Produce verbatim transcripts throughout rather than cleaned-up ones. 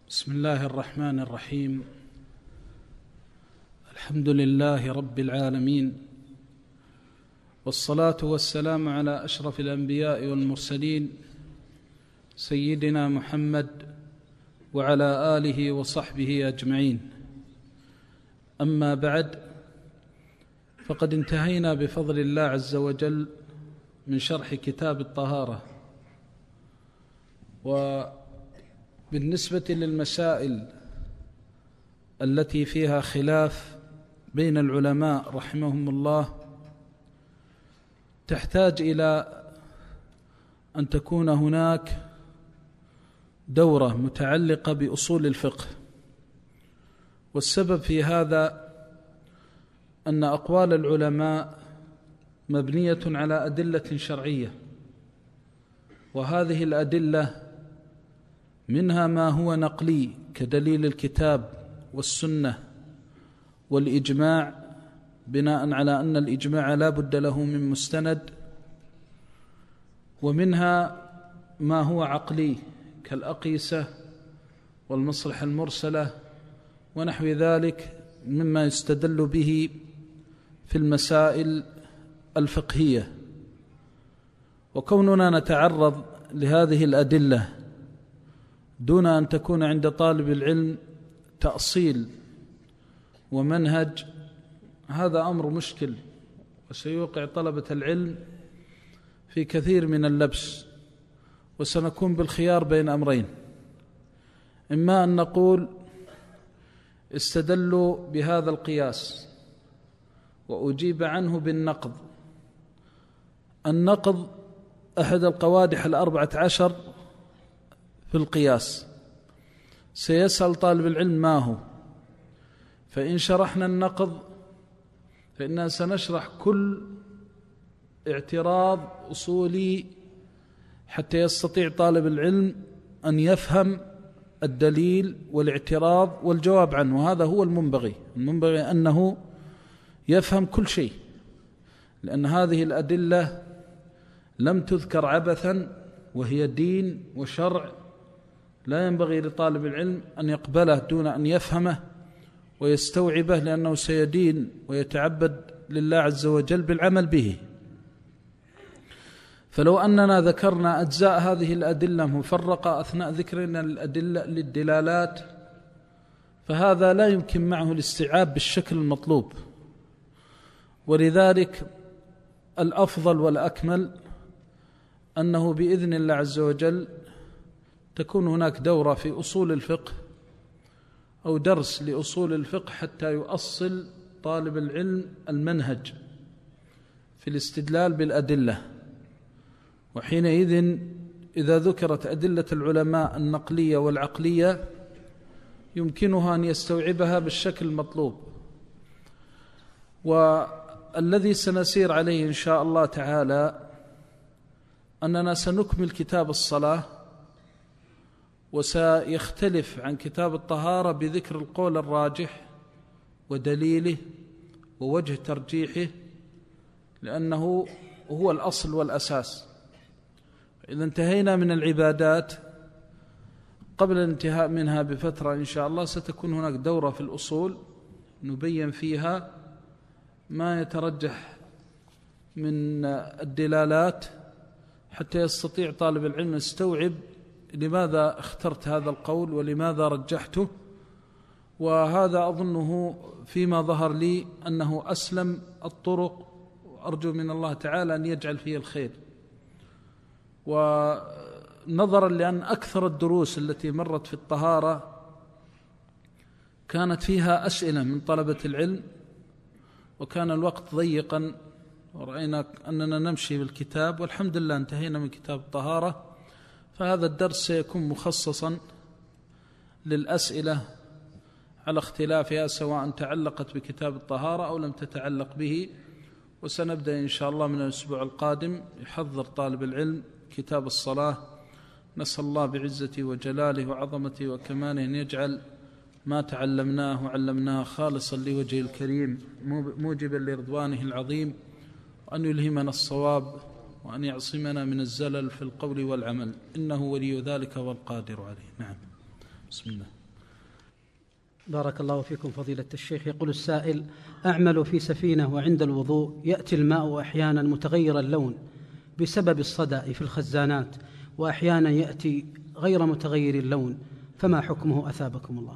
بسم الله الرحمن الرحيم. الحمد لله رب العالمين، والصلاة والسلام على أشرف الأنبياء والمرسلين سيدنا محمد وعلى آله وصحبه أجمعين. أما بعد، فقد انتهينا بفضل الله عز وجل من شرح كتاب الطهارة. وبالنسبة للمسائل التي فيها خلاف بين العلماء رحمهم الله، تحتاج إلى أن تكون هناك دورة متعلقة بأصول الفقه. والسبب في هذا أن أقوال العلماء مبنية على أدلة شرعية، وهذه الأدلة منها ما هو نقلي كدليل الكتاب والسنة والإجماع، بناء على أن الإجماع لا بد له من مستند، ومنها ما هو عقلي كالأقيسة والمصلحة المرسلة ونحو ذلك مما يستدل به في المسائل الفقهية. وكوننا نتعرض لهذه الأدلة دون أن تكون عند طالب العلم تأصيل ومنهج، هذا أمر مشكل، وسيوقع طلبة العلم في كثير من اللبس. وسنكون بالخيار بين أمرين: إما أن نقول استدلوا بهذا القياس وأجيب عنه بالنقض. النقض أحد القوادح الأربعة عشر في القياس. سيسأل طالب العلم ما هو، فإن شرحنا النقض فإننا سنشرح كل اعتراض أصولي حتى يستطيع طالب العلم أن يفهم الدليل والاعتراض والجواب عنه. وهذا هو المنبغي المنبغي أنه يفهم كل شيء، لأن هذه الأدلة لم تذكر عبثا، وهي دين وشرع لا ينبغي لطالب العلم أن يقبله دون أن يفهمه ويستوعبه، لأنه سيدين ويتعبد لله عز وجل بالعمل به. فلو أننا ذكرنا أجزاء هذه الأدلة مفرقة أثناء ذكرنا الأدلة للدلالات، فهذا لا يمكن معه الاستيعاب بالشكل المطلوب. ولذلك الأفضل والأكمل أنه بإذن الله عز وجل تكون هناك دورة في أصول الفقه أو درس لأصول الفقه حتى يؤصل طالب العلم المنهج في الاستدلال بالأدلة. وحينئذ إذا ذكرت أدلة العلماء النقلية والعقلية يمكنها أن يستوعبها بالشكل المطلوب. والذي سنسير عليه إن شاء الله تعالى أننا سنكمل كتاب الصلاة، وسيختلف عن كتاب الطهارة بذكر القول الراجح ودليله ووجه ترجيحه، لأنه هو الأصل والأساس. إذا انتهينا من العبادات قبل الانتهاء منها بفترة إن شاء الله ستكون هناك دورة في الأصول نبين فيها ما يترجح من الدلالات حتى يستطيع طالب العلم يستوعب لماذا اخترت هذا القول ولماذا رجحته. وهذا أظنه فيما ظهر لي أنه أسلم الطرق، وأرجو من الله تعالى أن يجعل فيه الخير. ونظرا لأن أكثر الدروس التي مرت في الطهارة كانت فيها أسئلة من طلبة العلم، وكان الوقت ضيقا، ورأينا أننا نمشي بالكتاب، والحمد لله انتهينا من كتاب الطهارة. فهذا الدرس سيكون مخصصا للأسئلة على اختلافها، سواء تعلقت بكتاب الطهارة أو لم تتعلق به. وسنبدأ إن شاء الله من الأسبوع القادم يحضر طالب العلم كتاب الصلاة. نسأل الله بعزته وجلاله وعظمته وكماله أن يجعل ما تعلمناه وعلمناه خالصا لوجهه الكريم موجبا لرضوانه العظيم، وأن يلهمنا الصواب، وأن يعصمنا من الزلل في القول والعمل، إنه ولي ذلك والقادر عليه. نعم، بسم الله. بارك الله فيكم فضيلة الشيخ. يقول السائل: أعمل في سفينة وعند الوضوء يأتي الماء أحيانا متغير اللون بسبب الصدأ في الخزانات، وأحيانا يأتي غير متغير اللون، فما حكمه أثابكم الله؟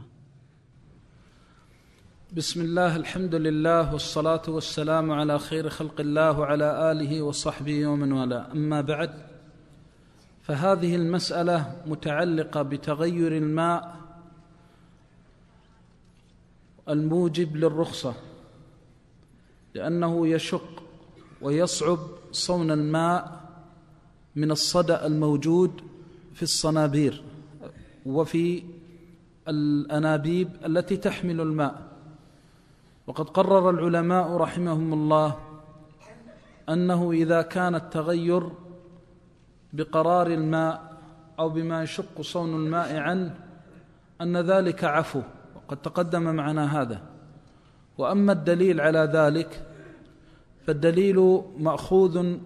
بسم الله، الحمد لله، والصلاة والسلام على خير خلق الله وعلى آله وصحبه ومن والاه، أما بعد، فهذه المسألة متعلقة بتغير الماء الموجب للرخصة، لأنه يشق ويصعب صون الماء من الصدأ الموجود في الصنابير وفي الأنابيب التي تحمل الماء. وقد قرر العلماء رحمهم الله أنه إذا كان التغير بقرار الماء أو بما يشق صون الماء عنه أن ذلك عفو، وقد تقدم معنا هذا. وأما الدليل على ذلك فالدليل مأخوذ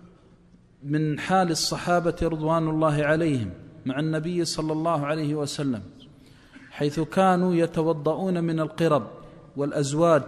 من حال الصحابة رضوان الله عليهم مع النبي صلى الله عليه وسلم، حيث كانوا يتوضؤون من القرب والأزواد،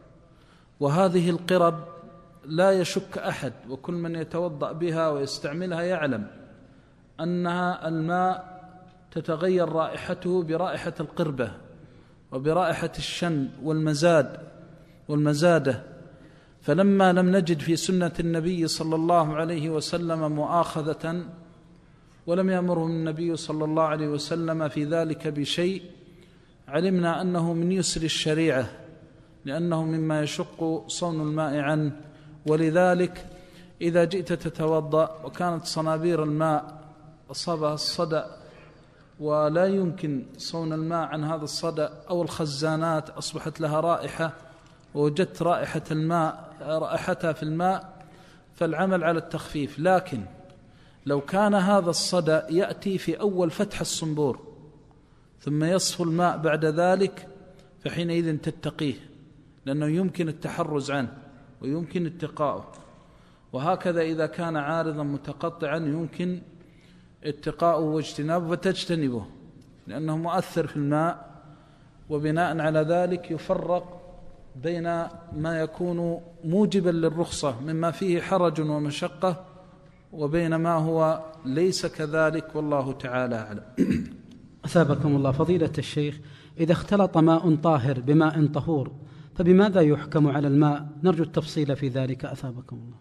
وهذه القرب لا يشك أحد، وكل من يتوضأ بها ويستعملها يعلم أنها الماء تتغير رائحته برائحة القربة وبرائحة الشن والمزاد والمزادة. فلما لم نجد في سنة النبي صلى الله عليه وسلم مؤاخذة، ولم يأمرهم النبي صلى الله عليه وسلم في ذلك بشيء، علمنا أنه من يسر الشريعة، لأنه مما يشق صون الماء عنه. ولذلك إذا جئت تتوضأ وكانت صنابير الماء أصابها الصدأ ولا يمكن صون الماء عن هذا الصدأ، أو الخزانات أصبحت لها رائحة ووجدت رائحة الماء رائحتها في الماء، فالعمل على التخفيف. لكن لو كان هذا الصدأ يأتي في أول فتح الصنبور ثم يصفو الماء بعد ذلك، فحينئذ تتقيه، لأنه يمكن التحرز عنه ويمكن اتقاؤه. وهكذا إذا كان عارضا متقطعا يمكن اتقاؤه واجتنابه فتجتنبه، لأنه مؤثر في الماء. وبناء على ذلك يفرق بين ما يكون موجبا للرخصة مما فيه حرج ومشقة، وبين ما هو ليس كذلك، والله تعالى أعلم. أثابكم الله فضيلة الشيخ. إذا اختلط ماء طاهر بماء طهور فبماذا يحكم على الماء؟ نرجو التفصيل في ذلك أثابكم الله.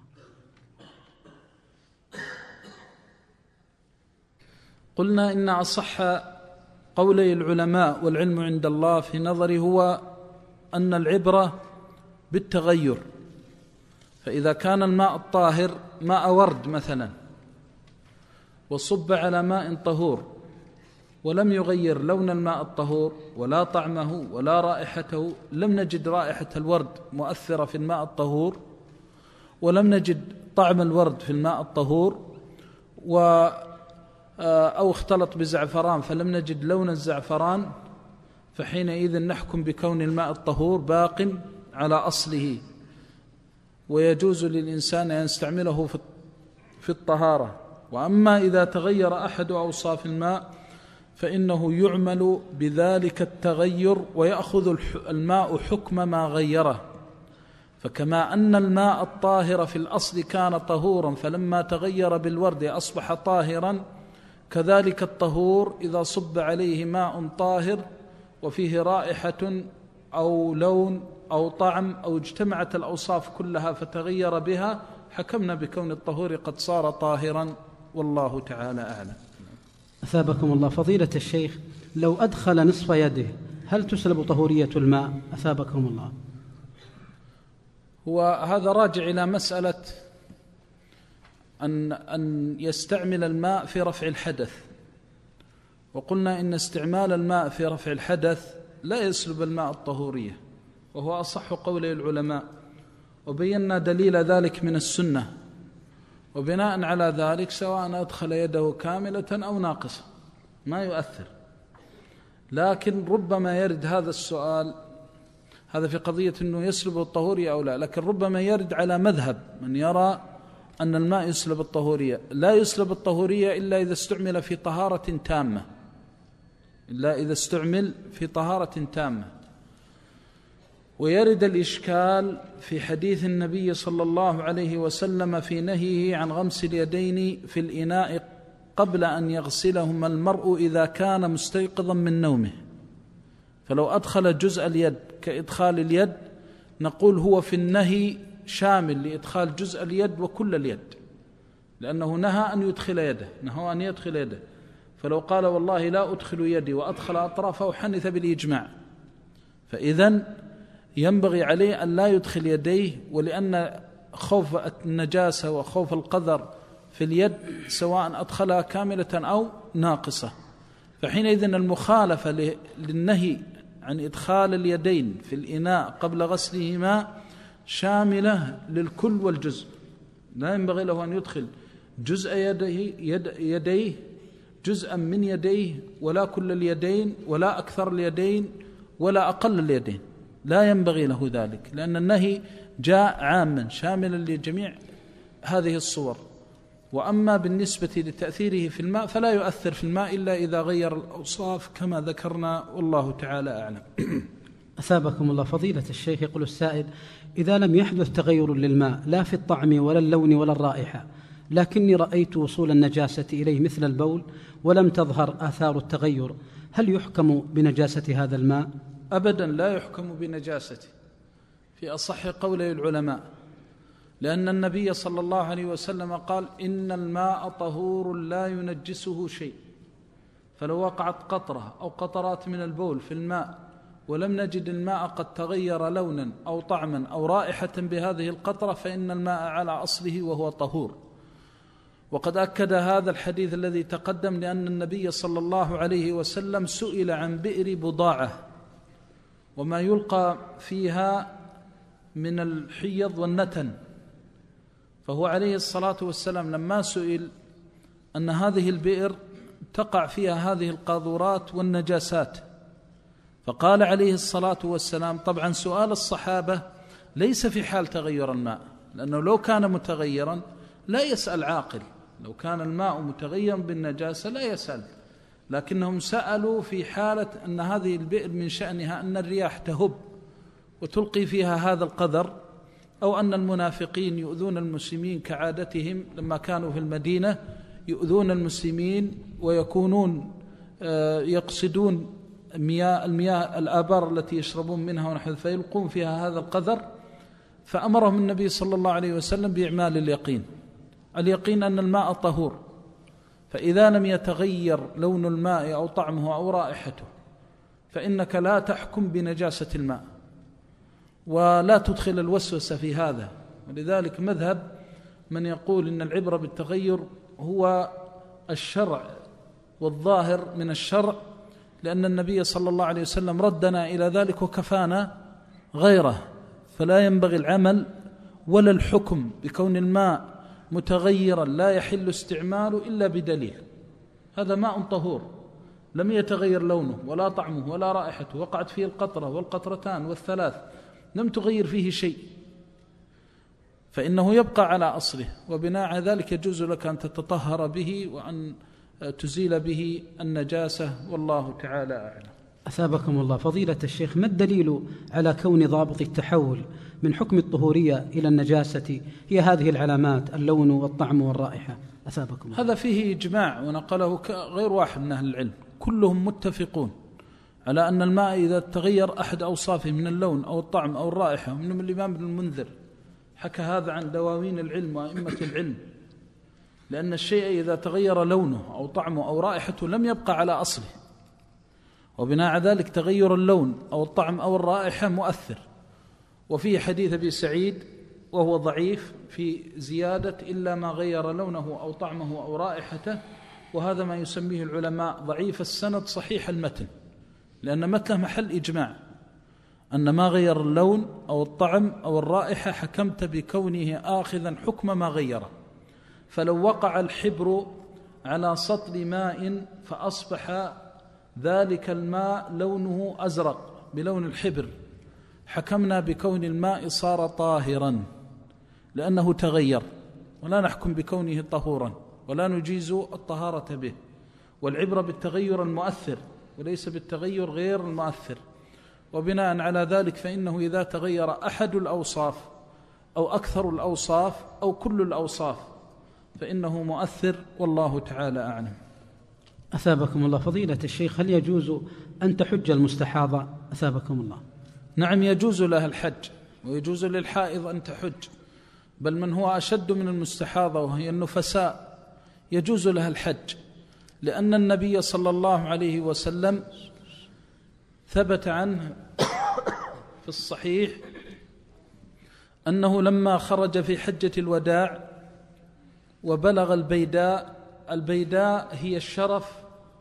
قلنا إن أصح قولي العلماء والعلم عند الله في نظري هو أن العبرة بالتغير. فإذا كان الماء الطاهر ماء ورد مثلا وصب على ماء طهور ولم يغير لون الماء الطهور ولا طعمه ولا رائحته، لم نجد رائحة الورد مؤثرة في الماء الطهور، ولم نجد طعم الورد في الماء الطهور، و أو اختلط بزعفران فلم نجد لون الزعفران، فحينئذ نحكم بكون الماء الطهور باق على أصله، ويجوز للإنسان أن يستعمله في الطهارة. وأما إذا تغير أحد أوصاف الماء فإنه يعمل بذلك التغير ويأخذ الماء حكم ما غيره. فكما أن الماء الطاهر في الأصل كان طهورا فلما تغير بالورد أصبح طاهرا، كذلك الطهور إذا صب عليه ماء طاهر وفيه رائحة أو لون أو طعم أو اجتمعت الأوصاف كلها فتغير بها، حكمنا بكون الطهور قد صار طاهرا، والله تعالى أعلم. أثابكم الله فضيلة الشيخ. لو أدخل نصف يده هل تسلب طهورية الماء؟ أثابكم الله. وهذا راجع إلى مسألة أن أن يستعمل الماء في رفع الحدث، وقلنا إن استعمال الماء في رفع الحدث لا يسلب الماء الطهورية، وهو أصح قول العلماء، وبينا دليل ذلك من السنة. وبناء على ذلك سواء أدخل يده كاملة أو ناقصة ما يؤثر. لكن ربما يرد هذا السؤال، هذا في قضية أنه يسلب الطهورية أو لا، لكن ربما يرد على مذهب من يرى أن الماء يسلب الطهورية. لا يسلب الطهورية إلا إذا استعمل في طهارة تامة، إلا إذا استعمل في طهارة تامة. ويرد الإشكال في حديث النبي صلى الله عليه وسلم في نهيه عن غمس اليدين في الإناء قبل أن يغسلهما المرء إذا كان مستيقظا من نومه، فلو أدخل جزء اليد كإدخال اليد نقول هو في النهي شامل لإدخال جزء اليد وكل اليد، لأنه نهى أن يدخل يده، نهى أن يدخل يده، فلو قال والله لا أدخل يدي وأدخل أطرافه حنث بالإجماع، فإذن ينبغي عليه أن لا يدخل يديه، ولأن خوف النجاسة وخوف القذر في اليد سواء أدخلها كاملة أو ناقصة، فحينئذ المخالفة للنهي عن إدخال اليدين في الإناء قبل غسلهما شاملة للكل والجزء، لا ينبغي له أن يدخل جزء يديه, يد يديه جزءا من يديه ولا كل اليدين ولا أكثر اليدين ولا أقل اليدين، لا ينبغي له ذلك، لأن النهي جاء عاما شاملا لجميع هذه الصور. وأما بالنسبة لتأثيره في الماء فلا يؤثر في الماء إلا إذا غير الأوصاف كما ذكرنا، والله تعالى أعلم. أثابكم الله. فضيلة الشيخ، يقول السائل: إذا لم يحدث تغير للماء لا في الطعم ولا اللون ولا الرائحة، لكني رأيت وصول النجاسة إليه مثل البول ولم تظهر آثار التغير، هل يحكم بنجاسة هذا الماء؟ أبدا لا يحكم بنجاسته في أصح قولي العلماء، لأن النبي صلى الله عليه وسلم قال: إن الماء طهور لا ينجسه شيء، فلو وقعت قطرة أو قطرات من البول في الماء ولم نجد الماء قد تغير لونا أو طعما أو رائحة بهذه القطرة فإن الماء على أصله وهو طهور. وقد أكد هذا الحديث الذي تقدم لأن النبي صلى الله عليه وسلم سئل عن بئر بضاعة وما يلقى فيها من الحيض والنتن، فهو عليه الصلاة والسلام لما سئل أن هذه البئر تقع فيها هذه القاذورات والنجاسات، فقال عليه الصلاة والسلام، طبعا سؤال الصحابة ليس في حال تغير الماء، لأنه لو كان متغيرا لا يسأل عاقل، لو كان الماء متغيرا بالنجاسة لا يسأل، لكنهم سألوا في حالة أن هذه البئر من شأنها أن الرياح تهب وتلقي فيها هذا القذر، أو أن المنافقين يؤذون المسلمين كعادتهم لما كانوا في المدينة، يؤذون المسلمين ويكونون يقصدون مياه المياه الآبار التي يشربون منها ونحن فيلقون فيها هذا القذر، فأمرهم النبي صلى الله عليه وسلم بإعمال اليقين، اليقين أن الماء طهور، فإذا لم يتغير لون الماء أو طعمه أو رائحته فإنك لا تحكم بنجاسة الماء ولا تدخل الوسوسة في هذا. ولذلك مذهب من يقول إن العبرة بالتغير هو الشرع والظاهر من الشرع، لأن النبي صلى الله عليه وسلم ردنا إلى ذلك وكفانا غيره، فلا ينبغي العمل ولا الحكم بكون الماء متغيرا لا يحل استعماله إلا بدليل. هذا ماء طهور لم يتغير لونه ولا طعمه ولا رائحته، وقعت فيه القطرة والقطرتان والثلاث لم تغير فيه شيء، فإنه يبقى على أصله، وبناء على ذلك يجوز لك أن تتطهر به وأن تزيل به النجاسة، والله تعالى أعلم. أثابكم الله. فضيلة الشيخ، ما الدليل على كون ضابط التحول من حكم الطهورية إلى النجاسة هي هذه العلامات اللون والطعم والرائحة؟ أثابكم الله. هذا فيه إجماع ونقله غير واحد من أهل العلم، كلهم متفقون على أن الماء إذا تغير أحد أوصافه من اللون أو الطعم أو الرائحة، منهم الإمام ابن المنذر حكى هذا عن دواوين العلم وأئمة العلم، لأن الشيء إذا تغير لونه أو طعمه أو رائحته لم يبقى على أصله، وبناء على ذلك تغير اللون أو الطعم أو الرائحة مؤثر. وفي حديث أبي سعيد وهو ضعيف في زيادة إلا ما غير لونه أو طعمه أو رائحته، وهذا ما يسميه العلماء ضعيف السند صحيح المتن، لأن متنه محل إجماع أن ما غير اللون أو الطعم أو الرائحة حكمت بكونه آخذا حكم ما غيره. فلو وقع الحبر على سطل ماء فأصبح ذلك الماء لونه أزرق بلون الحبر، حكمنا بكون الماء صار طاهرا لأنه تغير، ولا نحكم بكونه طهورا ولا نجيز الطهارة به، والعبرة بالتغير المؤثر وليس بالتغير غير المؤثر. وبناء على ذلك فإنه إذا تغير أحد الأوصاف أو أكثر الأوصاف أو كل الأوصاف فإنه مؤثر، والله تعالى أعلم. أثابكم الله. فضيلة الشيخ، هل يجوز أن تحج المستحاضة؟ أثابكم الله. نعم، يجوز لها الحج، ويجوز للحائض أن تحج، بل من هو أشد من المستحاضة وهي النفساء يجوز لها الحج، لأن النبي صلى الله عليه وسلم ثبت عنه في الصحيح أنه لما خرج في حجة الوداع وبلغ البيداء، البيداء هي الشرف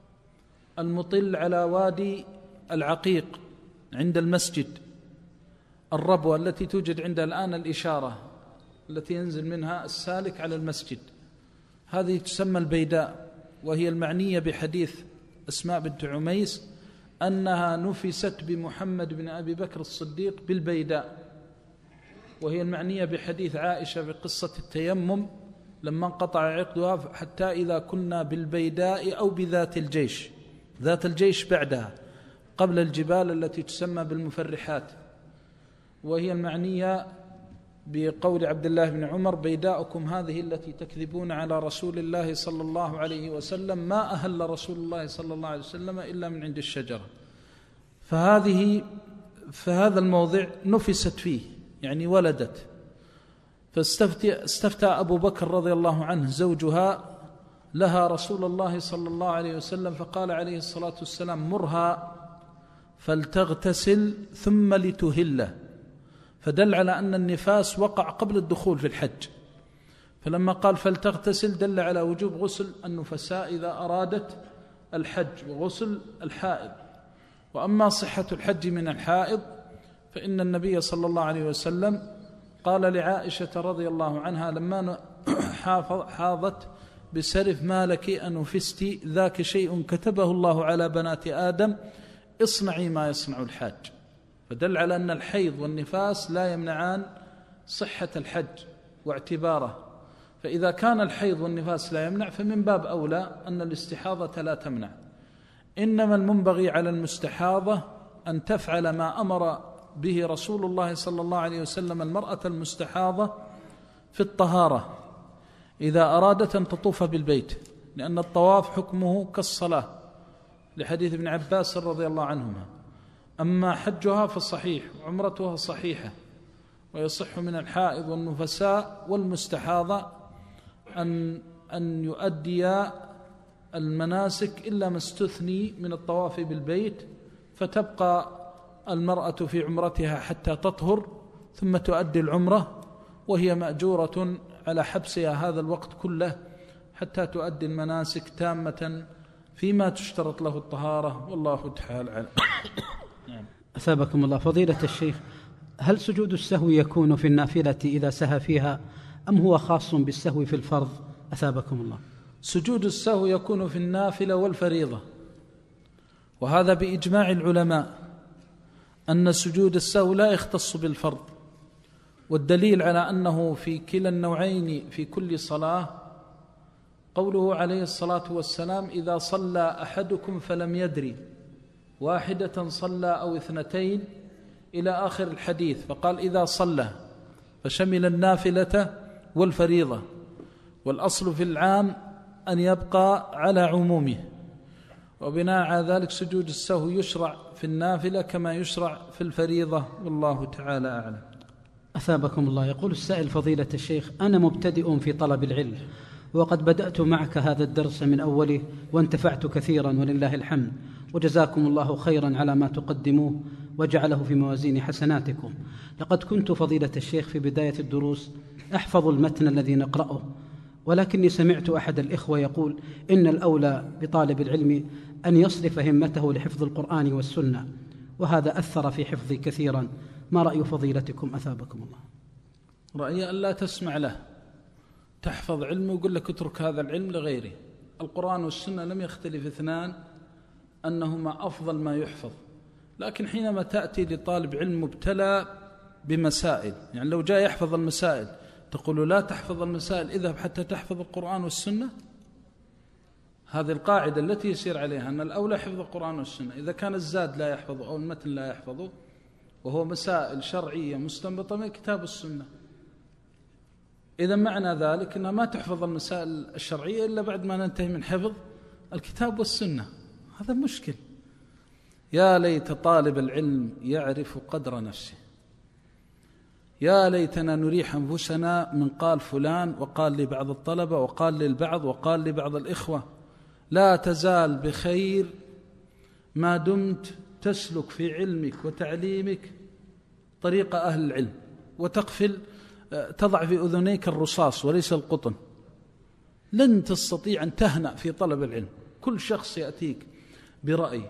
المطل على وادي العقيق عند المسجد، الربوة التي توجد عندها الآن الإشارة التي ينزل منها السالك على المسجد، هذه تسمى البيداء، وهي المعنية بحديث أسماء بنت عميس أنها نفست بمحمد بن أبي بكر الصديق بالبيداء، وهي المعنية بحديث عائشة في قصة التيمم لما انقطع عقدها حتى إذا كنا بالبيداء أو بذات الجيش، ذات الجيش بعدها قبل الجبال التي تسمى بالمفرحات، وهي المعنية بقول عبد الله بن عمر: بيداؤكم هذه التي تكذبون على رسول الله صلى الله عليه وسلم، ما أهل رسول الله صلى الله عليه وسلم إلا من عند الشجرة. فهذه فهذا الموضع نفست فيه، يعني ولدت، فاستفتى أبو بكر رضي الله عنه زوجها لها رسول الله صلى الله عليه وسلم، فقال عليه الصلاة والسلام: مرها فلتغتسل ثم لتهله، فدل على أن النفاس وقع قبل الدخول في الحج، فلما قال فلتغتسل دل على وجوب غسل النفساء إذا أرادت الحج وغسل الحائض. وأما صحة الحج من الحائض فإن النبي صلى الله عليه وسلم قال لعائشة رضي الله عنها لما حاضت بسرف: ما لك أن نفستي، ذاك شيء كتبه الله على بنات آدم، اصنعي ما يصنع الحاج. فدل على أن الحيض والنفاس لا يمنعان صحة الحج واعتباره، فإذا كان الحيض والنفاس لا يمنع فمن باب أولى أن الاستحاضة لا تمنع. إنما المنبغي على المستحاضة أن تفعل ما أمر به رسول الله صلى الله عليه وسلم المرأة المستحاضة في الطهارة إذا أرادت أن تطوف بالبيت، لأن الطواف حكمه كالصلاة لحديث ابن عباس رضي الله عنهما. أما حجها فصحيح، وعمرتها صحيحة، ويصح من الحائض والنفساء والمستحاضة أن أن يؤدي المناسك إلا ما استثني من الطواف بالبيت، فتبقى المرأة في عمرتها حتى تطهر ثم تؤدي العمرة، وهي مأجورة على حبسها هذا الوقت كله حتى تؤدي المناسك تامة فيما تشترط له الطهارة، والله تعالى أعلم. أثابكم الله. فضيلة الشيخ، هل سجود السهو يكون في النافلة إذا سهى فيها أم هو خاص بالسهو في الفرض؟ أثابكم الله. سجود السهو يكون في النافلة والفريضة، وهذا بإجماع العلماء أن سجود السهو لا يختص بالفرض، والدليل على أنه في كلا النوعين في كل صلاة قوله عليه الصلاة والسلام: إذا صلى أحدكم فلم يدري واحدة صلى أو اثنتين إلى آخر الحديث، فقال إذا صلى، فشمل النافلة والفريضة، والأصل في العام أن يبقى على عمومه، وبناء على ذلك سجود السهو يشرع في النافلة كما يشرع في الفريضة، والله تعالى أعلم. أثابكم الله. يقول السائل: فضيلة الشيخ، أنا مبتدئ في طلب العلم، وقد بدأت معك هذا الدرس من أوله وانتفعت كثيرا ولله الحمد، وجزاكم الله خيرا على ما تقدموه وجعله في موازين حسناتكم. لقد كنت فضيلة الشيخ في بداية الدروس أحفظ المتن الذي نقرأه، ولكني سمعت أحد الإخوة يقول إن الأولى بطالب العلم أن يصرف همته لحفظ القرآن والسنة، وهذا أثر في حفظي كثيرا. ما رأي فضيلتكم أثابكم الله؟ رأيي أن لا تسمع له، تحفظ علمه ويقول لك اترك هذا العلم لغيره. القرآن والسنة لم يختلف اثنان أنهما أفضل ما يحفظ، لكن حينما تأتي لطالب علم مبتلى بمسائل، يعني لو جاء يحفظ المسائل تقول لا تحفظ المسائل، اذهب حتى تحفظ القرآن والسنة؟ هذه القاعدة التي يسير عليها أن الأولى حفظ القرآن والسنة. إذا كان الزاد لا يحفظه أو المتن لا يحفظه وهو مسائل شرعية مستنبطة من كتاب السنة، إذا معنى ذلك أنها ما تحفظ المسائل الشرعية إلا بعد ما ننتهي من حفظ الكتاب والسنة. هذا مشكل. يا ليت طالب العلم يعرف قدر نفسه. يا ليتنا نريح أنفسنا من قال فلان وقال لبعض الطلبة وقال للبعض وقال لبعض الإخوة. لا تزال بخير ما دمت تسلك في علمك وتعليمك طريق أهل العلم، وتقفل تضع في أذنيك الرصاص وليس القطن. لن تستطيع أن تهنأ في طلب العلم. كل شخص يأتيك برأي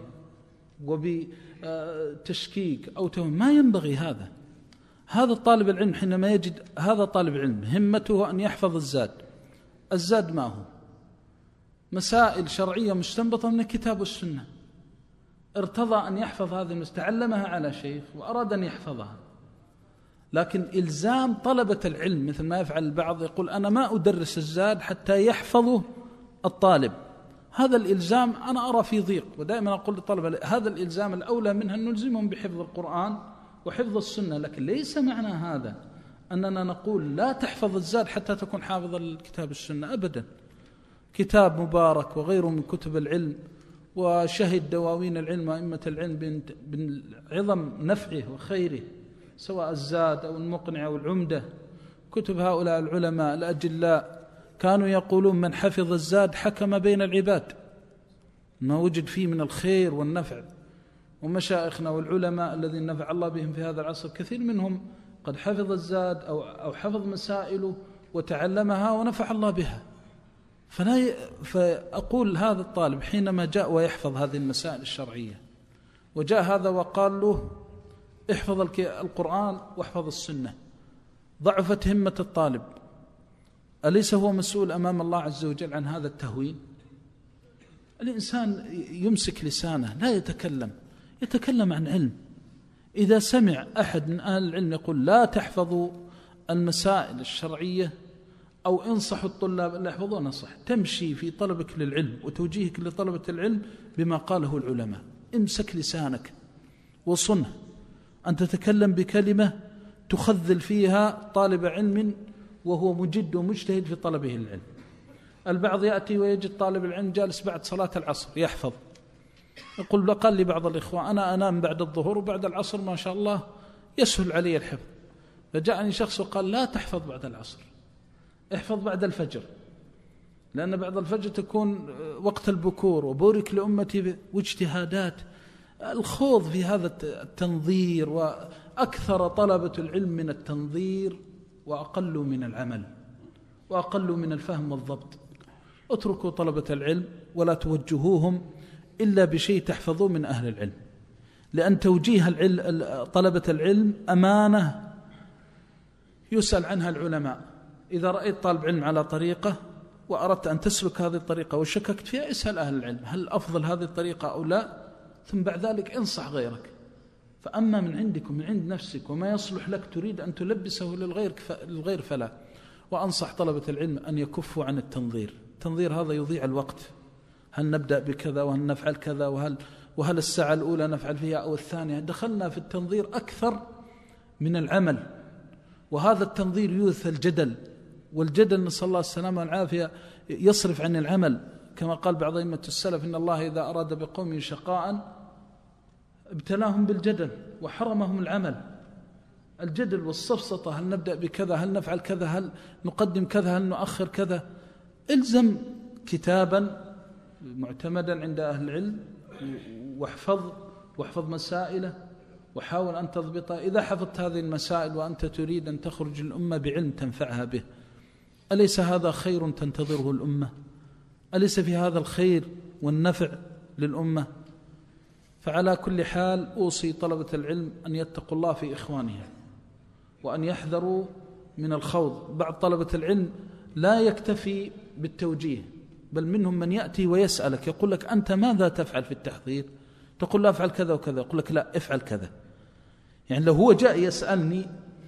وبتشكيك أو توهم، ما ينبغي هذا. هذا الطالب العلم حينما يجد هذا طالب علم همته أن يحفظ الزاد. الزاد ما هو؟ مسائل شرعية مستنبطة من الكتاب والسنة. ارتضى أن يحفظ هذه المسائل، تعلمها على شيخ وأراد أن يحفظها. لكن إلزام طلبة العلم مثل ما يفعل البعض، يقول أنا ما أدرس الزاد حتى يحفظه الطالب. هذا الإلزام أنا أرى فيه ضيق، ودائما أقول للطلبة هذا الإلزام الأولى منها أن نلزمهم بحفظ القرآن وحفظ السنة. لكن ليس معنى هذا أننا نقول لا تحفظ الزاد حتى تكون حافظ الكتاب والسنة أبدا. كتاب مبارك وغيره من كتب العلم، وشهد دواوين العلم وأئمة العلم بعظم نفعه وخيره، سواء الزاد أو المقنع أو العمدة. كتب هؤلاء العلماء الأجلاء كانوا يقولون من حفظ الزاد حكم بين العباد، ما وجد فيه من الخير والنفع. ومشايخنا والعلماء الذين نفع الله بهم في هذا العصر كثير منهم قد حفظ الزاد أو أو حفظ مسائله وتعلمها ونفع الله بها. فلا فأقول هذا الطالب حينما جاء ويحفظ هذه المسائل الشرعية، وجاء هذا وقال له احفظ القرآن واحفظ السنة، ضعفت همة الطالب. أليس هو مسؤول أمام الله عز وجل عن هذا التهوين؟ الإنسان يمسك لسانه لا يتكلم، يتكلم عن علم. إذا سمع أحد من أهل العلم يقول لا تحفظوا المسائل الشرعية أو انصحوا الطلاب أن يحفظوا، نصح. تمشي في طلبك للعلم وتوجيهك لطلبة العلم بما قاله العلماء. امسك لسانك وصنه أن تتكلم بكلمة تخذل فيها طالب علم وهو مجد ومجتهد في طلبه العلم. البعض يأتي ويجد طالب العلم جالس بعد صلاة العصر يحفظ، يقول قال لي بعض الإخوة أنا أنام بعد الظهر وبعد العصر ما شاء الله يسهل علي الحفظ. فجاءني شخص وقال لا تحفظ بعد العصر، احفظ بعد الفجر، لأن بعد الفجر تكون وقت البكور وبورك لأمتي واجتهادات. الخوض في هذا التنظير، وأكثر طلبة العلم من التنظير وأقل من العمل وأقل من الفهم والضبط. اتركوا طلبة العلم ولا توجهوهم إلا بشيء تحفظوه من أهل العلم، لأن توجيه العلم طلبة العلم أمانة يسأل عنها العلماء. إذا رأيت طالب علم على طريقة وأردت أن تسلك هذه الطريقة وشككت فيها، اسأل أهل العلم هل أفضل هذه الطريقة أو لا، ثم بعد ذلك انصح غيرك. فأما من عندك ومن عند نفسك وما يصلح لك تريد أن تلبسه للغير للغير فلا. وأنصح طلبة العلم أن يكفوا عن التنظير. التنظير هذا يضيع الوقت. هل نبدأ بكذا وهل نفعل كذا وهل وهل الساعة الأولى نفعل فيها أو الثانية؟ دخلنا في التنظير أكثر من العمل، وهذا التنظير يورث الجدل، والجدل نسأل الله السلامة والعافية يصرف عن العمل. كما قال بعض أئمة السلف إن الله إذا أراد بقوم شقاء ابتلاهم بالجدل وحرمهم العمل. الجدل والسفسطة، هل نبدأ بكذا، هل نفعل كذا، هل نقدم كذا، هل نؤخر كذا. الزم كتابا معتمدا عند أهل العلم واحفظ واحفظ مسائله وحاول أن تضبطها. إذا حفظت هذه المسائل وأنت تريد أن تخرج الأمة بعلم تنفعها به، أليس هذا خير تنتظره الأمة؟ أليس في هذا الخير والنفع للأمة؟ فعلى كل حال أوصي طلبة العلم أن يتقوا الله في إخوانهم وأن يحذروا من الخوض. بعض طلبة العلم لا يكتفي بالتوجيه، بل منهم من يأتي ويسألك يقول لك أنت ماذا تفعل في التحضير؟ تقول لا أفعل كذا وكذا، يقول لك لا افعل كذا. يعني لو هو جاء يسألني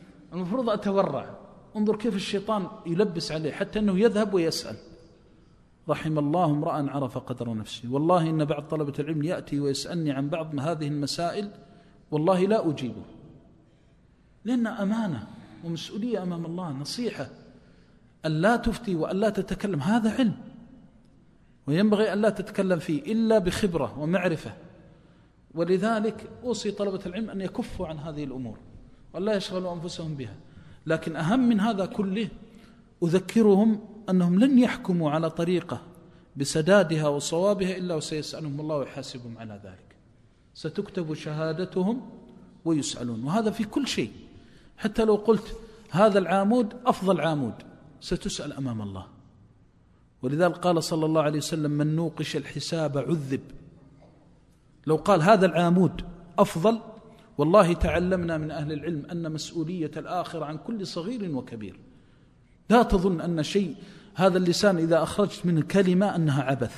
المفروض أتورع. انظر كيف الشيطان يلبس عليه حتى أنه يذهب ويسأل. رحم الله امرأ عرف قدر نفسه. والله إن بعض طلبة العلم يأتي ويسألني عن بعض هذه المسائل والله لا أجيبه، لأن أمانة ومسؤولية أمام الله، نصيحة أن لا تفتي وأن لا تتكلم، هذا علم وينبغي أن لا تتكلم فيه إلا بخبرة ومعرفة. ولذلك أوصي طلبة العلم أن يكفوا عن هذه الأمور وأن لا يشغلوا أنفسهم بها. لكن أهم من هذا كله أذكرهم أنهم لن يحكموا على طريقة بسدادها وصوابها إلا وسيسألهم الله ويحاسبهم على ذلك، ستكتب شهادتهم ويسألون. وهذا في كل شيء، حتى لو قلت هذا العامود أفضل عامود ستسأل أمام الله. ولذلك قال صلى الله عليه وسلم من نوقش الحساب عذب. لو قال هذا العامود أفضل، والله تعلمنا من أهل العلم أن مسؤولية الآخرة عن كل صغير وكبير. لا تظن أن شيء هذا اللسان إذا أخرجت منه كلمة أنها عبث،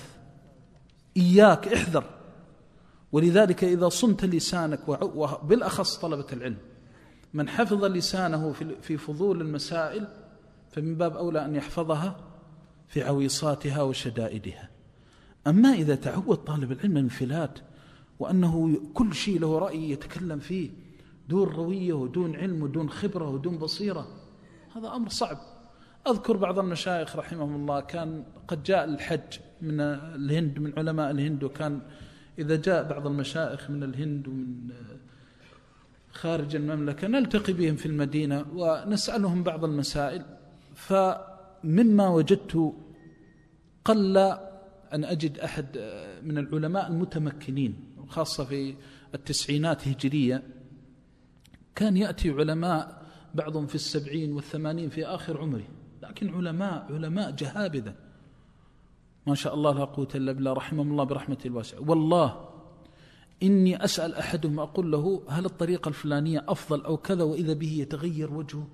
إياك احذر. ولذلك إذا صنت لسانك، وبالأخص طلبة العلم من حفظ لسانه في فضول المسائل فمن باب أولى أن يحفظها في عويصاتها وشدائدها. أما إذا تعود طالب العلم الانفلات وأنه كل شيء له رأي يتكلم فيه دون روية ودون علم ودون خبرة ودون بصيرة، هذا أمر صعب. أذكر بعض المشايخ رحمهم الله كان قد جاء الحج من الهند، من علماء الهند، وكان إذا جاء بعض المشايخ من الهند ومن خارج المملكة نلتقي بهم في المدينة ونسألهم بعض المسائل. فمما وجدت قل أن أجد أحد من العلماء المتمكنين، خاصة في التسعينات هجرية، كان يأتي علماء بعضهم في السبعين والثمانين في آخر عمره، لكن علماء علماء جهابذة ما شاء الله لا قوة إلا بالله، رحمهم الله برحمة الواسعة. والله إني أسأل أحدهم أقول له هل الطريقة الفلانية أفضل أو كذا، وإذا به يتغير وجهه